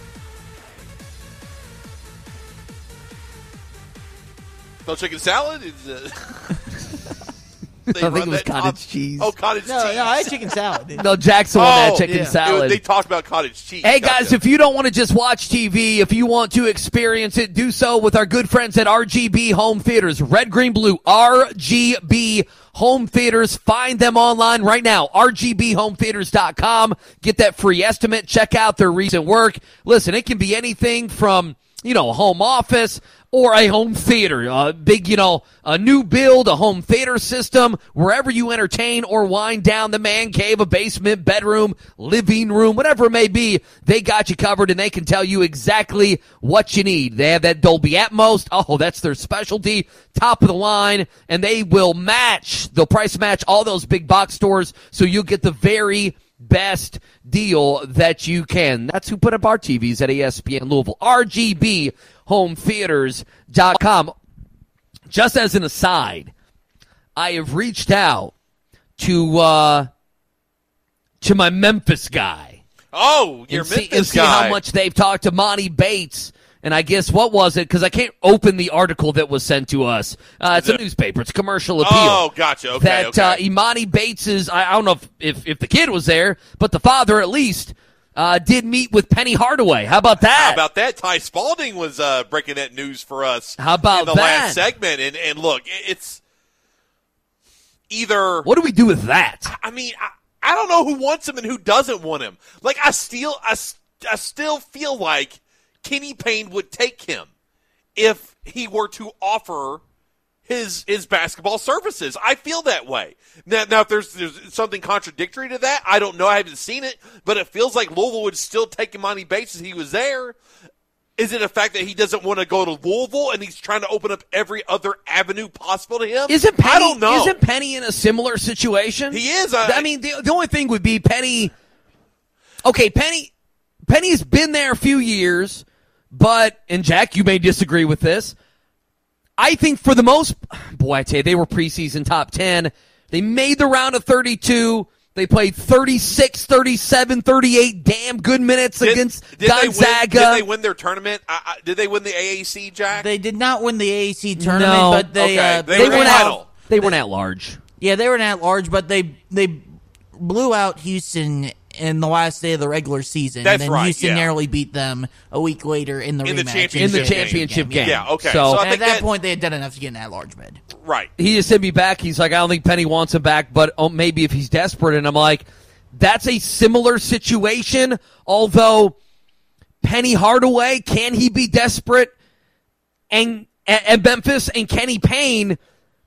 No chicken salad? Is, uh... They I think run it was that cottage top- cheese. Oh, cottage No, cheese. no, I had chicken salad. dude. No, Jackson on that Oh, chicken yeah. salad. They talked about cottage cheese. Hey Gotcha. guys, if you don't want to just watch T V, if you want to experience it, do so with our good friends at R G B Home Theaters. Red, green, blue, R G B Home Theaters. Find them online right now, R G B home theaters dot com. Get that free estimate. Check out their recent work. Listen, it can be anything from, you know, a home office or a home theater, a big, you know, a new build, a home theater system, wherever you entertain or wind down, the man cave, a basement, bedroom, living room, whatever it may be, they got you covered and they can tell you exactly what you need. They have that Dolby Atmos. Oh, that's their specialty, top of the line, and they will match, they'll price match all those big box stores so you'll get the very best deal that you can. That's who put up our T Vs at E S P N Louisville. R G B home theaters dot com. Just as an aside, I have reached out to uh, to my Memphis guy. Oh, your and see, Memphis and see guy. how much they've talked to Monty Bates. And I guess, what was it? Because I can't open the article that was sent to us. Uh, it's a newspaper. It's a commercial appeal. Oh, gotcha. Okay, that okay. Uh, Imani Bates is, I, I don't know if, if, if the kid was there, but the father at least uh, did meet with Penny Hardaway. How about that? How about that? Ty Spalding was uh, breaking that news for us How about in the that? last segment. And, and look, it- it's either... What do we do with that? I mean, I, I don't know who wants him and who doesn't want him. Like, I still, I, I still feel like Kenny Payne would take him if he were to offer his his basketball services. I feel that way. Now, now if there's, there's something contradictory to that, I don't know. I haven't seen it, but it feels like Louisville would still take Imani Bates if he was there. Is it a fact that he doesn't want to go to Louisville and he's trying to open up every other avenue possible to him? Isn't Penny, I don't know. Isn't Penny in a similar situation? He is. I, I mean, the, the only thing would be Penny. Okay, Penny. Penny's been there a few years, but, and Jack, you may disagree with this. I think for the most, boy, I tell you, they were preseason top ten. They made the round of thirty-two. They played thirty-six, thirty-seven, thirty-eight damn good minutes Did, against did Gonzaga. They win, did they win their tournament? I, I, did they win the A A C, Jack? They did not win the A A C tournament, No. but they Okay, uh, they They were went final. out. They went at large. Yeah, they were an at large, but they they blew out Houston in the last day of the regular season. That's and then right, Houston yeah. narrly beat them a week later in the In the rematch. championship In the game. championship game. Yeah, okay. So, So I And at think that, that- point, they had done enough to get an at large bid. Right. he just sent me back. He's like, I don't think Penny wants him back, but oh, maybe if he's desperate. And I'm like, that's a similar situation. Although Penny Hardaway, can he be desperate? And at Memphis and Kenny Payne,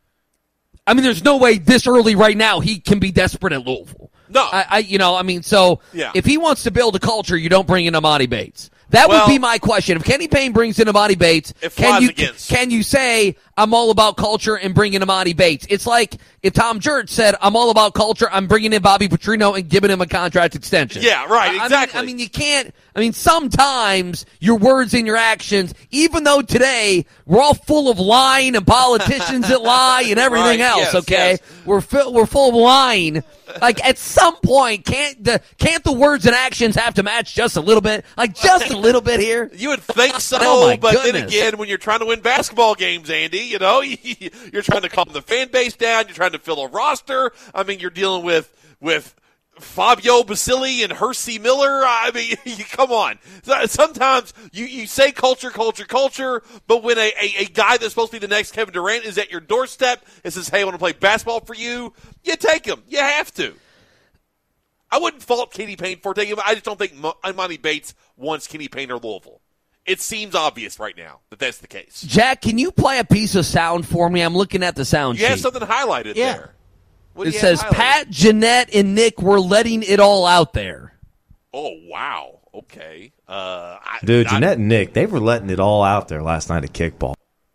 I mean, there's no way this early right now he can be desperate at Louisville. No. I, I you know, I mean, so Yeah. if he wants to build a culture, you don't bring in Imani Bates. That Well- would be my question. If Kenny Payne brings in Imani Bates, It can flies you against. can you say I'm all about culture and bringing Imani Bates? It's like if Tom Jurich said I'm all about culture, I'm bringing in Bobby Petrino and giving him a contract extension. Yeah, right, I- I mean- exactly. I mean, you can't. I mean, sometimes your words and your actions, even though today we're all full of lying and politicians that lie and everything Right, else. yes, okay, yes. we're fi- we're full of lying. Like at some point, can't the can't the words and actions have to match just a little bit? Like just a little bit here. You would think so, Oh, my but then goodness. again, when you're trying to win basketball games, Andy, you know, you're trying to calm the fan base down. You're trying to fill a roster. I mean, you're dealing with with Fabio Basili and Hersey Miller. I mean, come on. Sometimes you, you say culture, culture, culture, but when a, a, a guy that's supposed to be the next Kevin Durant is at your doorstep and says, hey, I want to play basketball for you, you take him. You have to. I wouldn't fault Kenny Payne for taking him. I just don't think Imani Bates wants Kenny Payne or Louisville. It seems obvious right now that that's the case. Jack, can you play a piece of sound for me? I'm looking at the sound You sheet. have something highlighted Yeah. there. What do It you says have highlighted? Pat, Jeanette, and Nick were letting it all out there. Oh, wow. Okay. Uh, I, Dude, I- Jeanette and Nick, they were letting it all out there last night at kickball.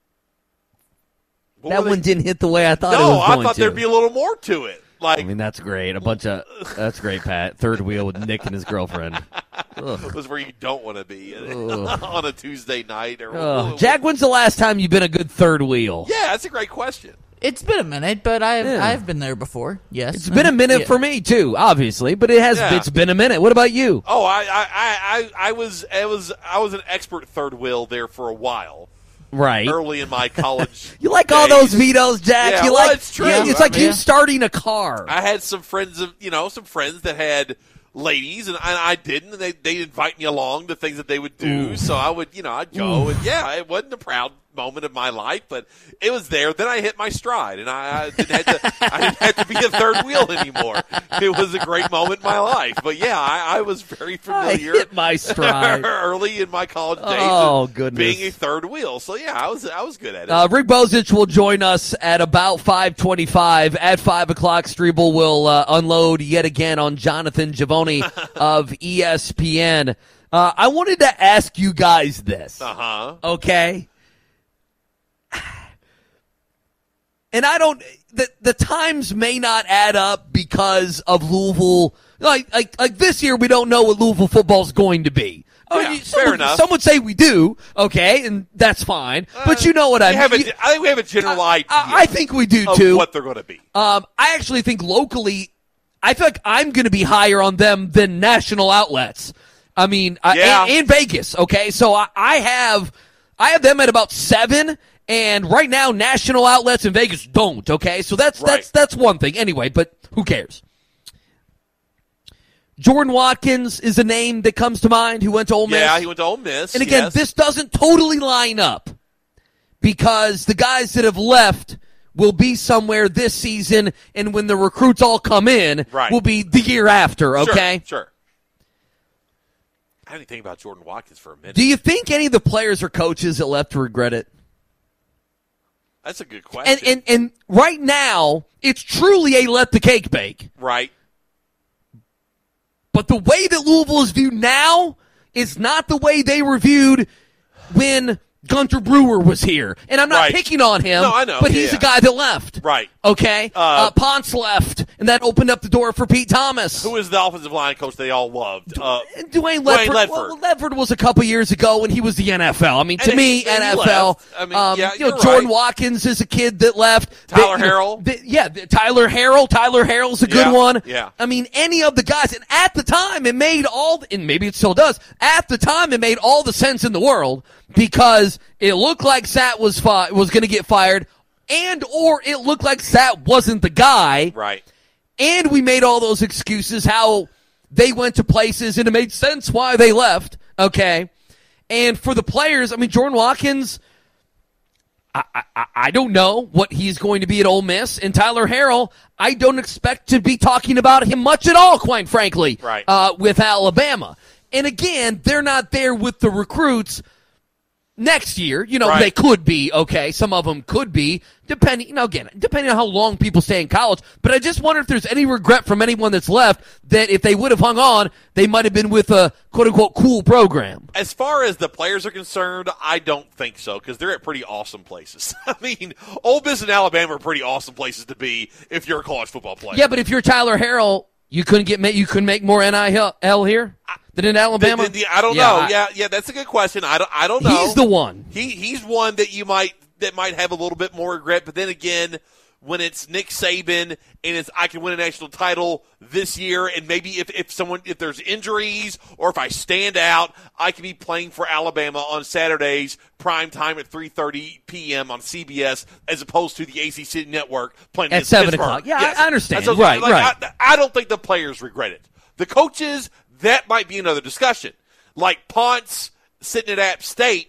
what That were one they- didn't hit the way I thought it No, was I going thought to. there'd be a little more to it. Like, I mean, that's great. A bunch of that's great, Pat. Third wheel with Nick and his girlfriend. Ugh. was where you don't want to be on a Tuesday night. Or Ugh. Jack, when's the last time you've been a good third wheel? Yeah, that's a great question. It's been a minute, but I've Yeah. I've been there before. Yes, It's been a minute Yeah. for me too, obviously, but it has. Yeah. It's been a minute. What about you? Oh, I, I, I, I was, I was, I was an expert third wheel there for a while. Right. Early in my college. You like all days. those vetoes, Jack? Yeah, you well, like, it's true. yeah, it's I like mean, you starting a car. I had some friends of, you know, some friends that had ladies, and I, I didn't, and they, they'd invite me along to things that they would do. Ooh. So I would, you know, I'd go, Ooh. and yeah, it wasn't a proud moment of my life, but it was there. Then I hit my stride, and I, I didn't have to. I didn't have to be a third wheel anymore. It was a great moment in my life. But yeah, I, I was very familiar. I hit my stride early in my college days. Oh, of goodness. being a third wheel. So yeah, I was I was good at it. Uh, Rick Bozich will join us at about five twenty-five. At five o'clock, Strebel will uh, unload yet again on Jonathan Givony of E S P N. Uh, I wanted to ask you guys this. Uh-huh. Okay? And I don't the, – the times may not add up because of Louisville. Like, like, like this year, we don't know what Louisville football is going to be. Oh, I mean, yeah, some fair would, enough. Some would say we do, okay, and that's fine. But you know what I We mean. have a, You- I think we have a general idea. I, I think we do, of too. what they're going to be. Um, I actually think locally, I feel like I'm going to be higher on them than national outlets. I mean, I- Yeah. and, and Vegas. Okay, so I, I have, I have them at about seven, and right now national outlets in Vegas don't. Okay, so that's Right. that's that's one thing. Anyway, but who cares? Jordan Watkins is a name that comes to mind who went to Ole Miss. Yeah, he went to Ole Miss. And again, yes. this doesn't totally line up because the guys that have left will be somewhere this season, and when the recruits all come in, Right. will be the year after, okay? Sure, sure. I didn't think about Jordan Watkins for a minute. Do you think any of the players or coaches that left regret it? That's a good question. And, and, and right now, it's truly a let the cake bake. right. But the way that Louisville is viewed now is not the way they were viewed when Gunter Brewer was here. And I'm not Right. picking on him, No, I know. but Yeah, he's yeah. a guy that left. Right. Okay? Uh, Uh, Ponce left, and that opened up the door for Pete Thomas. Who is the offensive line coach they all loved? Uh, Dwayne Dwayne Ledford. Ledford. Well, Ledford was a couple years ago when he was the N F L. I mean, to And me, he- and he N F L. left. I mean, um, yeah, you know, you're Jordan right. Watkins is a kid that left. Tyler They- you know, Harrell. they- yeah, the- Tyler Harrell. Tyler Harrell's a good Yeah, one. yeah. I mean, any of the guys. And at the time, it made all, and maybe it still does, at the time, it made all the sense in the world because it looked like Sat was fi- was going to get fired, and or it looked like Sat wasn't the guy. right. And we made all those excuses how they went to places, and it made sense why they left, okay? And for the players, I mean, Jordan Watkins, I, I, I don't know what he's going to be at Ole Miss. And Tyler Harrell, I don't expect to be talking about him much at all, quite frankly, Right. uh, with Alabama. And again, they're not there with the recruits next year. You know, Right. they could be, okay. Some of them could be, depending, you know, again, depending on how long people stay in college. But I just wonder if there's any regret from anyone that's left that if they would have hung on, they might have been with a quote-unquote cool program. As far as the players are concerned, I don't think so because they're at pretty awesome places. I mean, Ole Miss and Alabama are pretty awesome places to be if you're a college football player. Yeah, but if you're Tyler Harrell, you couldn't get ma- you couldn't make more N I L here than in Alabama. The- the- the- I don't Yeah, know. I- yeah, yeah, that's a good question. I don't. I don't know. He's the one. He he's one that you might that might have a little bit more regret. But then again, when it's Nick Saban and it's I can win a national title this year, and maybe if, if someone if there's injuries or if I stand out, I can be playing for Alabama on Saturdays prime time at three thirty p.m. on C B S as opposed to the A C C network playing At against seven Pittsburgh. o'clock. Yeah, I- Yes. I understand. That's what- Right, like, right. I, I don't think the players regret it. The coaches, that might be another discussion. Like Ponce sitting at App State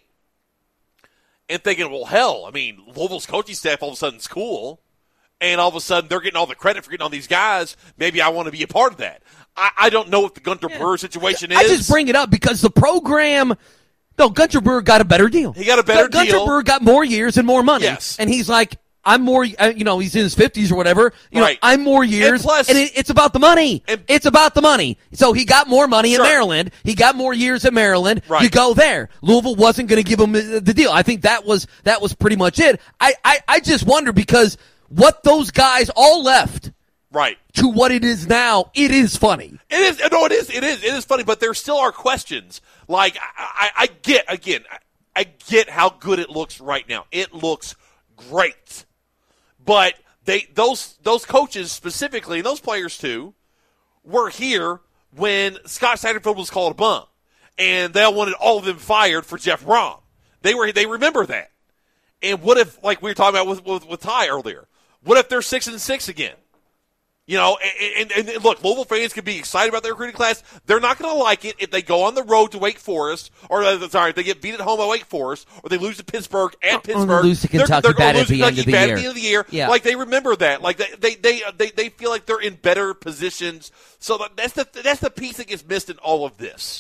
and thinking, well, hell, I mean, Louisville's coaching staff all of a sudden is cool, and all of a sudden they're getting all the credit for getting all these guys. Maybe I want to be a part of that. I, I don't know what the Gunter Brewer situation is. I just bring it up because the program. No, Gunter Brewer got a better deal. He got a better Gunter deal. Brewer got more years and more money. Yes. And he's like, I'm more, uh, you know, he's in his fifties or whatever. You Right. know, I'm more years. And plus- and it, it's about the money. And- it's about the money. So he got more money Sure. in Maryland. He got more years at Maryland. Right. You go there. Louisville wasn't going to give him the the deal. I think that was that was pretty much it. I, I, I just wonder because what those guys all left Right. to what it is now, it is funny. It is. No, it is. It is. It is funny, but there still are questions. Like, I, I, I get, again, I, I get how good it looks right now. It looks great. But they those those coaches specifically, and those players too, were here when Scott Satterfield was called a bum. And they all wanted all of them fired for Jeff Brom. They were they remember that. And what if, like we were talking about with, with, with Ty earlier, what if they're six and six again? You know, and, and, and look, Louisville fans can be excited about their recruiting class. They're not going to like it if they go on the road to Wake Forest, or uh, sorry, if they get beat at home at Wake Forest, or they lose to Pittsburgh at Pittsburgh. Or lose to Kentucky they're, they're bad lose at the Kentucky end of the bad year. At the end of the year. Yeah. Like they remember that. Like they they they they, they feel like they're in better positions. So that's the that's the piece that gets missed in all of this.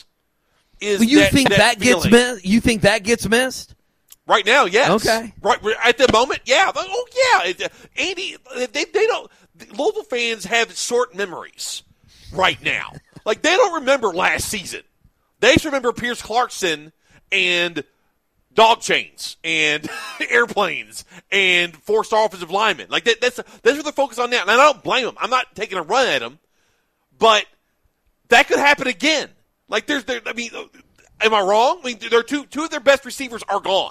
Is well, you that, think that, that gets feeling. missed? You think that gets missed? Right now, yes. Okay. Right at the moment, yeah. Oh, yeah. It, Andy, they they don't. Louisville fans have short memories right now. Like they don't remember last season. They just remember Pierce Clarkson and dog chains and airplanes and four-star offensive linemen. Like that, that's that's what they're focused on now. And I don't blame them. I'm not taking a run at them, but that could happen again. Like there's, there. I mean, am I wrong? I mean, they're two two of their best receivers are gone.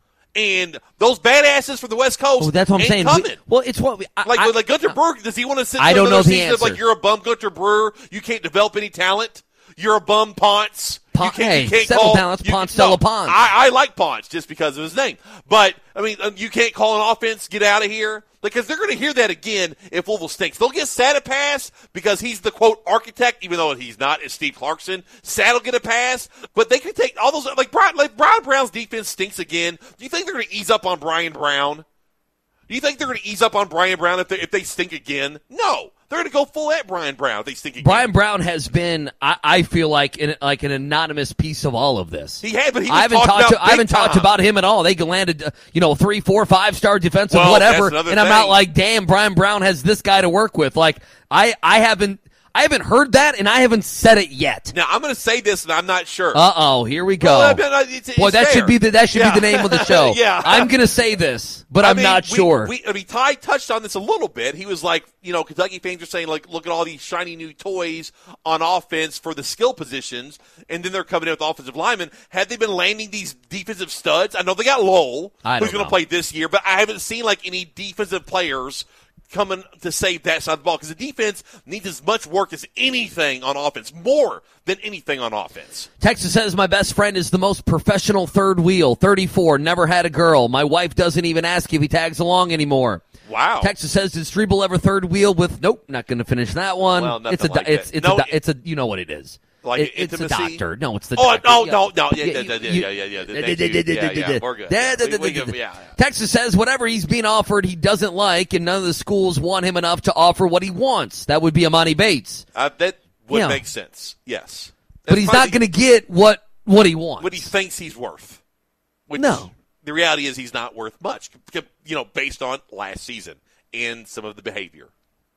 And those badasses from the West Coast Oh, that's what I'm ain't saying. coming. We, well, it's what we, I, like, I, like Gunter Brewer, does he want to sit I through don't know another the season of, answer. like, you're a bum Gunter Brewer, you can't develop any talent, you're a bum Ponce. Pon- you can't, hey, you can't several call, talents, you, Ponce, no, Stella Ponce. I, I like Ponce just because of his name. But, I mean, you can't call an offense, get out of here. Because they're going to hear that again if Louisville stinks. They'll get Sad a pass because he's the, quote, architect, even though he's not, it's Steve Clarkson. Sad will get a pass, but they can take all those, like Brian, like Brian Brown's defense stinks again. Do you think they're going to ease up on Brian Brown? Do you think they're going to ease up on Brian Brown if they, if they stink again? No. They're going to go full at Brian Brown if they stink again. Brian Brown has been, I, I feel like, in, like an anonymous piece of all of this. He had, but he was I haven't talked talked. about To, I haven't big talked time. about him at all. They landed, uh, you know, three, four, five star defensive, Well, whatever, that's another and I'm thing. out like, damn, Brian Brown has this guy to work with. Like, I, I haven't, I haven't heard that, and I haven't said it yet. Now, I'm going to say this, and I'm not sure. Uh oh, here we go. Well, I mean, uh, it's- it's Boy, that fair. should be the that should Yeah. be the name of the show. Yeah. I'm gonna say this, but I I'm mean, not we- sure. We, I mean, Ty touched on this a little bit. He was like, you know, Kentucky fans are saying, like, look at all these shiny new toys on offense for the skill positions, and then they're coming in with offensive linemen. Had they been landing these defensive studs? I know they got Lowell, I who's don't going to know. play this year, but I haven't seen, like, any defensive players coming to save that side of the ball because the defense needs as much work as anything on offense, more than anything on offense. Texas says my best friend is the most professional third wheel. thirty-four, never had a girl. My wife doesn't even ask if he tags along anymore. Wow. Texas says, did Strebel ever third wheel with? Nope, not going to finish that one. Well, nothing it's a, like it's that. it's No, a, do- it's a, you know what it is. Like It- it's a intimacy? doctor. No, it's the Oh, doctor. no, Yeah. no, no. Yeah, Yeah, yeah, you- yeah, you- yeah, yeah, yeah. Thank you. Yeah, yeah, we're good. Da- da- We- da- we da- give- da- yeah. Texas says whatever he's being offered, he doesn't like, and none of the schools want him enough to offer what he wants. That would be Amani Bates. Uh, that would Yeah. make sense. Yes. But That's he's probably not going to get what what he wants. what he thinks he's worth. Which No. The reality is he's not worth much, you know, based on last season and some of the behavior.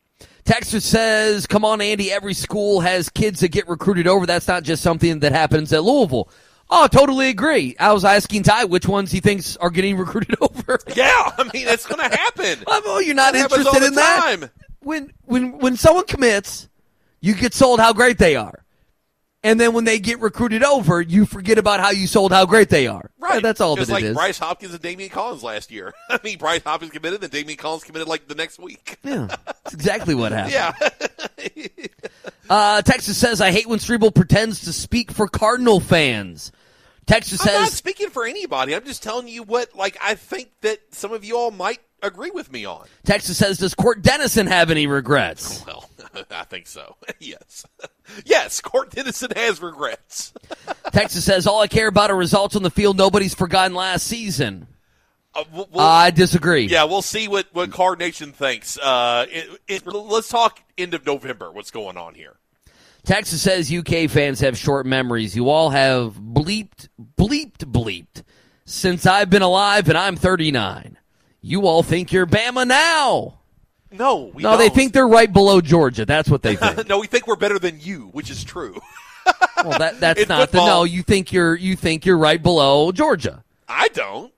Texas says, come on, Andy, every school has kids that get recruited over. That's not just something that happens at Louisville. Oh, totally agree. I was asking Ty which ones he thinks are getting recruited over. Yeah, I mean, it's going to happen. Oh, you're not That happens interested all in the that? time. When, when, when someone commits, you get sold how great they are. And then when they get recruited over, you forget about how you sold how great they are. Right. Yeah, that's all Just that like it is. Bryce Hopkins and Damian Collins last year. I mean, Bryce Hopkins committed, and Damian Collins committed like the next week. Yeah, that's exactly what happened. Yeah. Uh, Texas says, I hate when Strebel pretends to speak for Cardinal fans. Texas I'm not says, speaking for anybody. I'm just telling you what, like, I think that some of you all might agree with me on. Texas says, does Court Dennison have any regrets? Well, I think so. Yes. Yes, Court Dennison has regrets. Texas says, all I care about are results on the field. Nobody's forgotten last season. Uh, we'll, we'll, I disagree. Yeah, we'll see what, what Card Nation thinks. Uh, it, it, let's talk end of November, what's going on here. Texas says U K fans have short memories. You all have bleeped, bleeped, bleeped since I've been alive, and I'm thirty-nine. You all think you're Bama now. No, we no, don't. they think they're right below Georgia. That's what they think. No, we think we're better than you, which is true. Well, that that's In not the football- no. You think you're you think you're right below Georgia. I don't.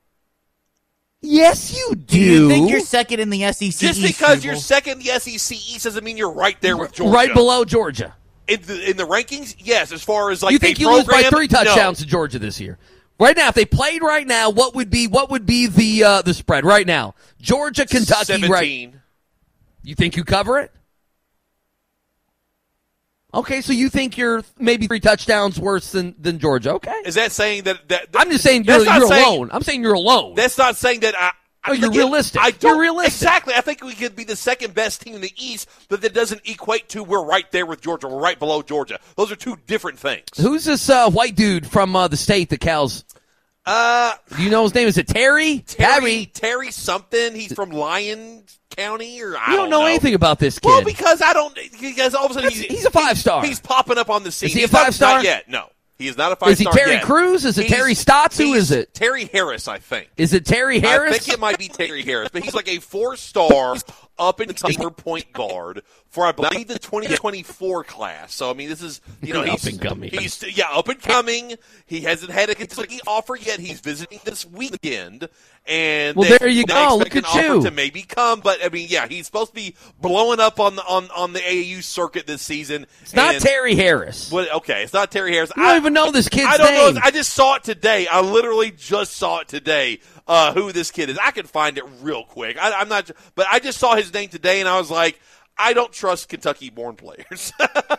Yes, you do. Do you think you're second in the S E C Just East, because Strebel? you're second in the S E C East doesn't mean you're right there with Georgia. right below Georgia? In the, in the rankings, yes. As far as like You think a you lose by program, three touchdowns no. to Georgia this year? Right now, if they played right now, what would be what would be the uh, the spread right now? Georgia, Kentucky, seventeen. right? You think you cover it? Okay, so you think you're maybe three touchdowns worse than, than Georgia? Okay. Is that saying that? that, that I'm just saying you're, not you're saying, alone. I'm saying you're alone. That's not saying that I. Oh, you're again, realistic. I don't, you're realistic. Exactly. I think we could be the second best team in the East, but that doesn't equate to we're right there with Georgia. We're right below Georgia. Those are two different things. Who's this uh, white dude from uh, the state that Cal's? Uh, Do you know his name? Is it Terry? Terry, Terry something. He's from Lyon County, or I You don't know, know anything about this kid. Well, because I don't. Because all of a sudden he's, he's a five star. He's popping up on the scene. Is he a He's not- five star? Not yet. No, he is not a five Is he star. Terry yet. Crews? Is it He's- Terry Stotts? Who he's is it? Terry Harris, I think. Is it Terry Harris? I think it might be Terry Harris, but he's like a four-star up and comer point guard for, I believe, the twenty twenty-four class. So I mean, this is you know he's Up and coming. He's yeah, up and coming. He hasn't had a Kentucky offer yet. He's visiting this weekend, and Well, they, there you they go. expect Look an at offer you. to maybe come. But I mean, yeah, he's supposed to be blowing up on the on, on the A A U circuit this season. It's not and, Terry Harris. What, okay, it's not Terry Harris. You don't I, even know this kid's I don't name. know. I just saw it today. I literally just saw it today. Uh, who this kid is? I can find it real quick. I, I'm not, but I just saw his name today, and I was like, I don't trust Kentucky-born players.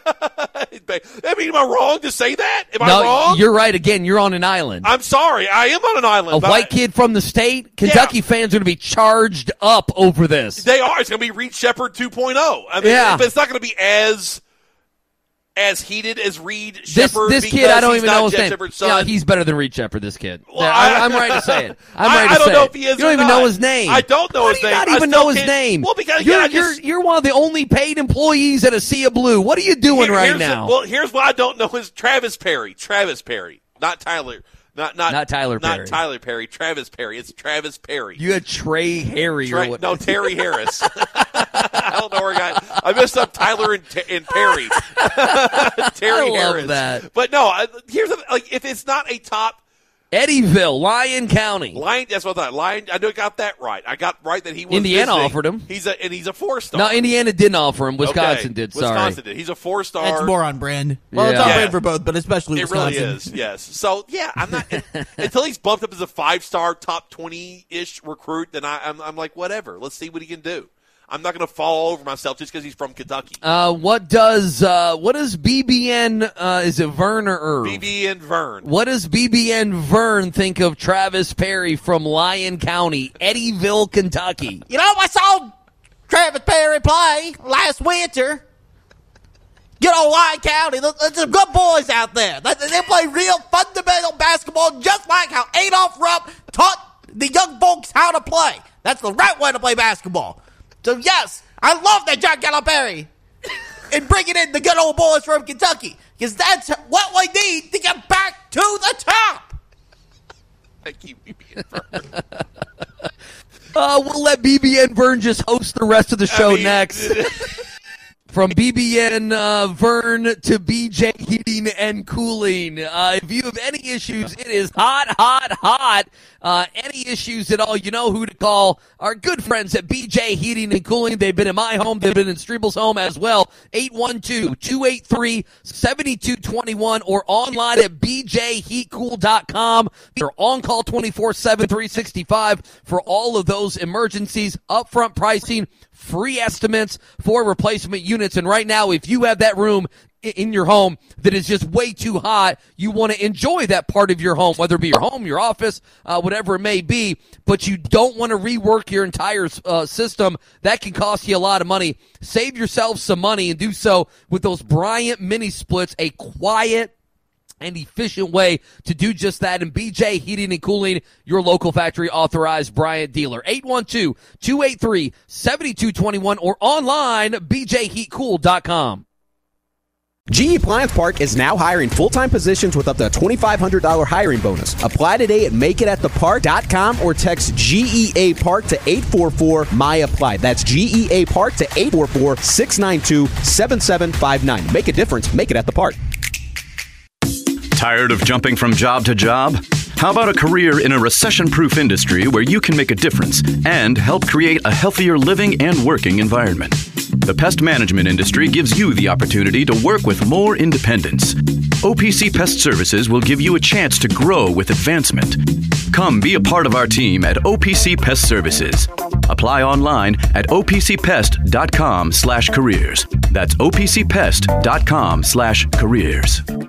I mean, am I wrong to say that? Am no, I wrong? You're right. Again, you're on an island. I'm sorry. I am on an island. A but white kid from the state. Kentucky Yeah. fans are going to be charged up over this. They are. It's going to be Reed Shepherd two point oh. I mean, Yeah. but it's not going to be as as heated as Reed This, Shepherd. this kid, because I don't he's even not know his Jeff name. Shepherd's son. Yeah, he's better than Reed Shepherd. This kid. Well, Yeah, I- I'm, I'm right to say it. I'm I- right to I don't say know it. if he is You don't or even not. know his name. I don't know How his do you name. Not I even still know his can't- name. Well, because you're, yeah, I you're just- you're one of the only paid employees at a Sea of Blue. What are you doing Here- right here's now? The, well, here's what I don't know is Travis Perry. Travis Perry, not Tyler. Not not Not Tyler Not Perry. Tyler Perry. Travis Perry. It's Travis Perry. you had Trey Harry Trey- or what? no, Terry Harris. I don't know where I got. I messed up Tyler and, and Perry. Terry I love Harris. that. But no, I, here's the, like if it's not a top Eddyville, Lyon County. Lion, that's what I thought. Lion, I know, got that right. I got right that he was. Indiana visiting. offered him. He's a and he's a four star. No, Indiana didn't offer him. Wisconsin Okay. did. Sorry. Wisconsin did. He's a four star. That's more on brand. Well, it's Yeah. on Yeah. brand for both, but especially It really Wisconsin. is, yes. So yeah, I'm not until he's bumped up as a five star, top twenty ish recruit. Then I, I'm, I'm like, whatever. Let's see what he can do. I'm not going to fall all over myself just because he's from Kentucky. Uh, what does uh, what does B B N? Uh, is it Vern or Irv? B B and Vern. What does B B N Vern think of Travis Perry from Lyon County, Eddyville, Kentucky? You know, I saw Travis Perry play last winter. Good old Lyon County. There's there's some good boys out there. They, they play real fundamental basketball, just like how Adolph Rupp taught the young folks how to play. That's the right way to play basketball. So, yes, I love that John Calipari and bringing in the good old boys from Kentucky, because that's what we need to get back to the top. Thank you, B B and Vern. Uh, we'll let B B N Vern just host the rest of the show I mean, next. From B B N uh, Vern to B J Heating and Cooling. Uh, if you have any issues, it is hot, hot, hot. Uh, any issues at all, you know who to call. Our good friends at B J Heating and Cooling. They've been in my home. They've been in Strebel's home as well. eight one two, two eight three, seven two two one or online at b j heat cool dot com. They're on call twenty-four seven, three sixty-five for all of those emergencies. Upfront pricing, free estimates for replacement units. And right now, if you have that room in your home that is just way too hot, you want to enjoy that part of your home, whether it be your home, your office, uh, whatever it may be, but you don't want to rework your entire uh, system. That can cost you a lot of money. Save yourself some money and do so with those Bryant mini splits, a quiet and efficient way to do just that. And B J Heating and Cooling, your local factory authorized Bryant dealer. eight one two, two eight three, seven two two one or online, b j heat cool dot com. G E Appliance Park is now hiring full-time positions with up to a twenty-five hundred dollars hiring bonus. Apply today at make it at the park dot com or text G E A Park to eight four four M Y apply. That's G E A Park to eight four four, six nine two, seven seven five nine. Make a difference. Make it at the park. Tired of jumping from job to job? How about a career in a recession-proof industry where you can make a difference and help create a healthier living and working environment? The pest management industry gives you the opportunity to work with more independence. O P C Pest Services will give you a chance to grow with advancement. Come be a part of our team at O P C Pest Services. Apply online at o p c pest dot com slash careers. That's o p c pest dot com slash careers.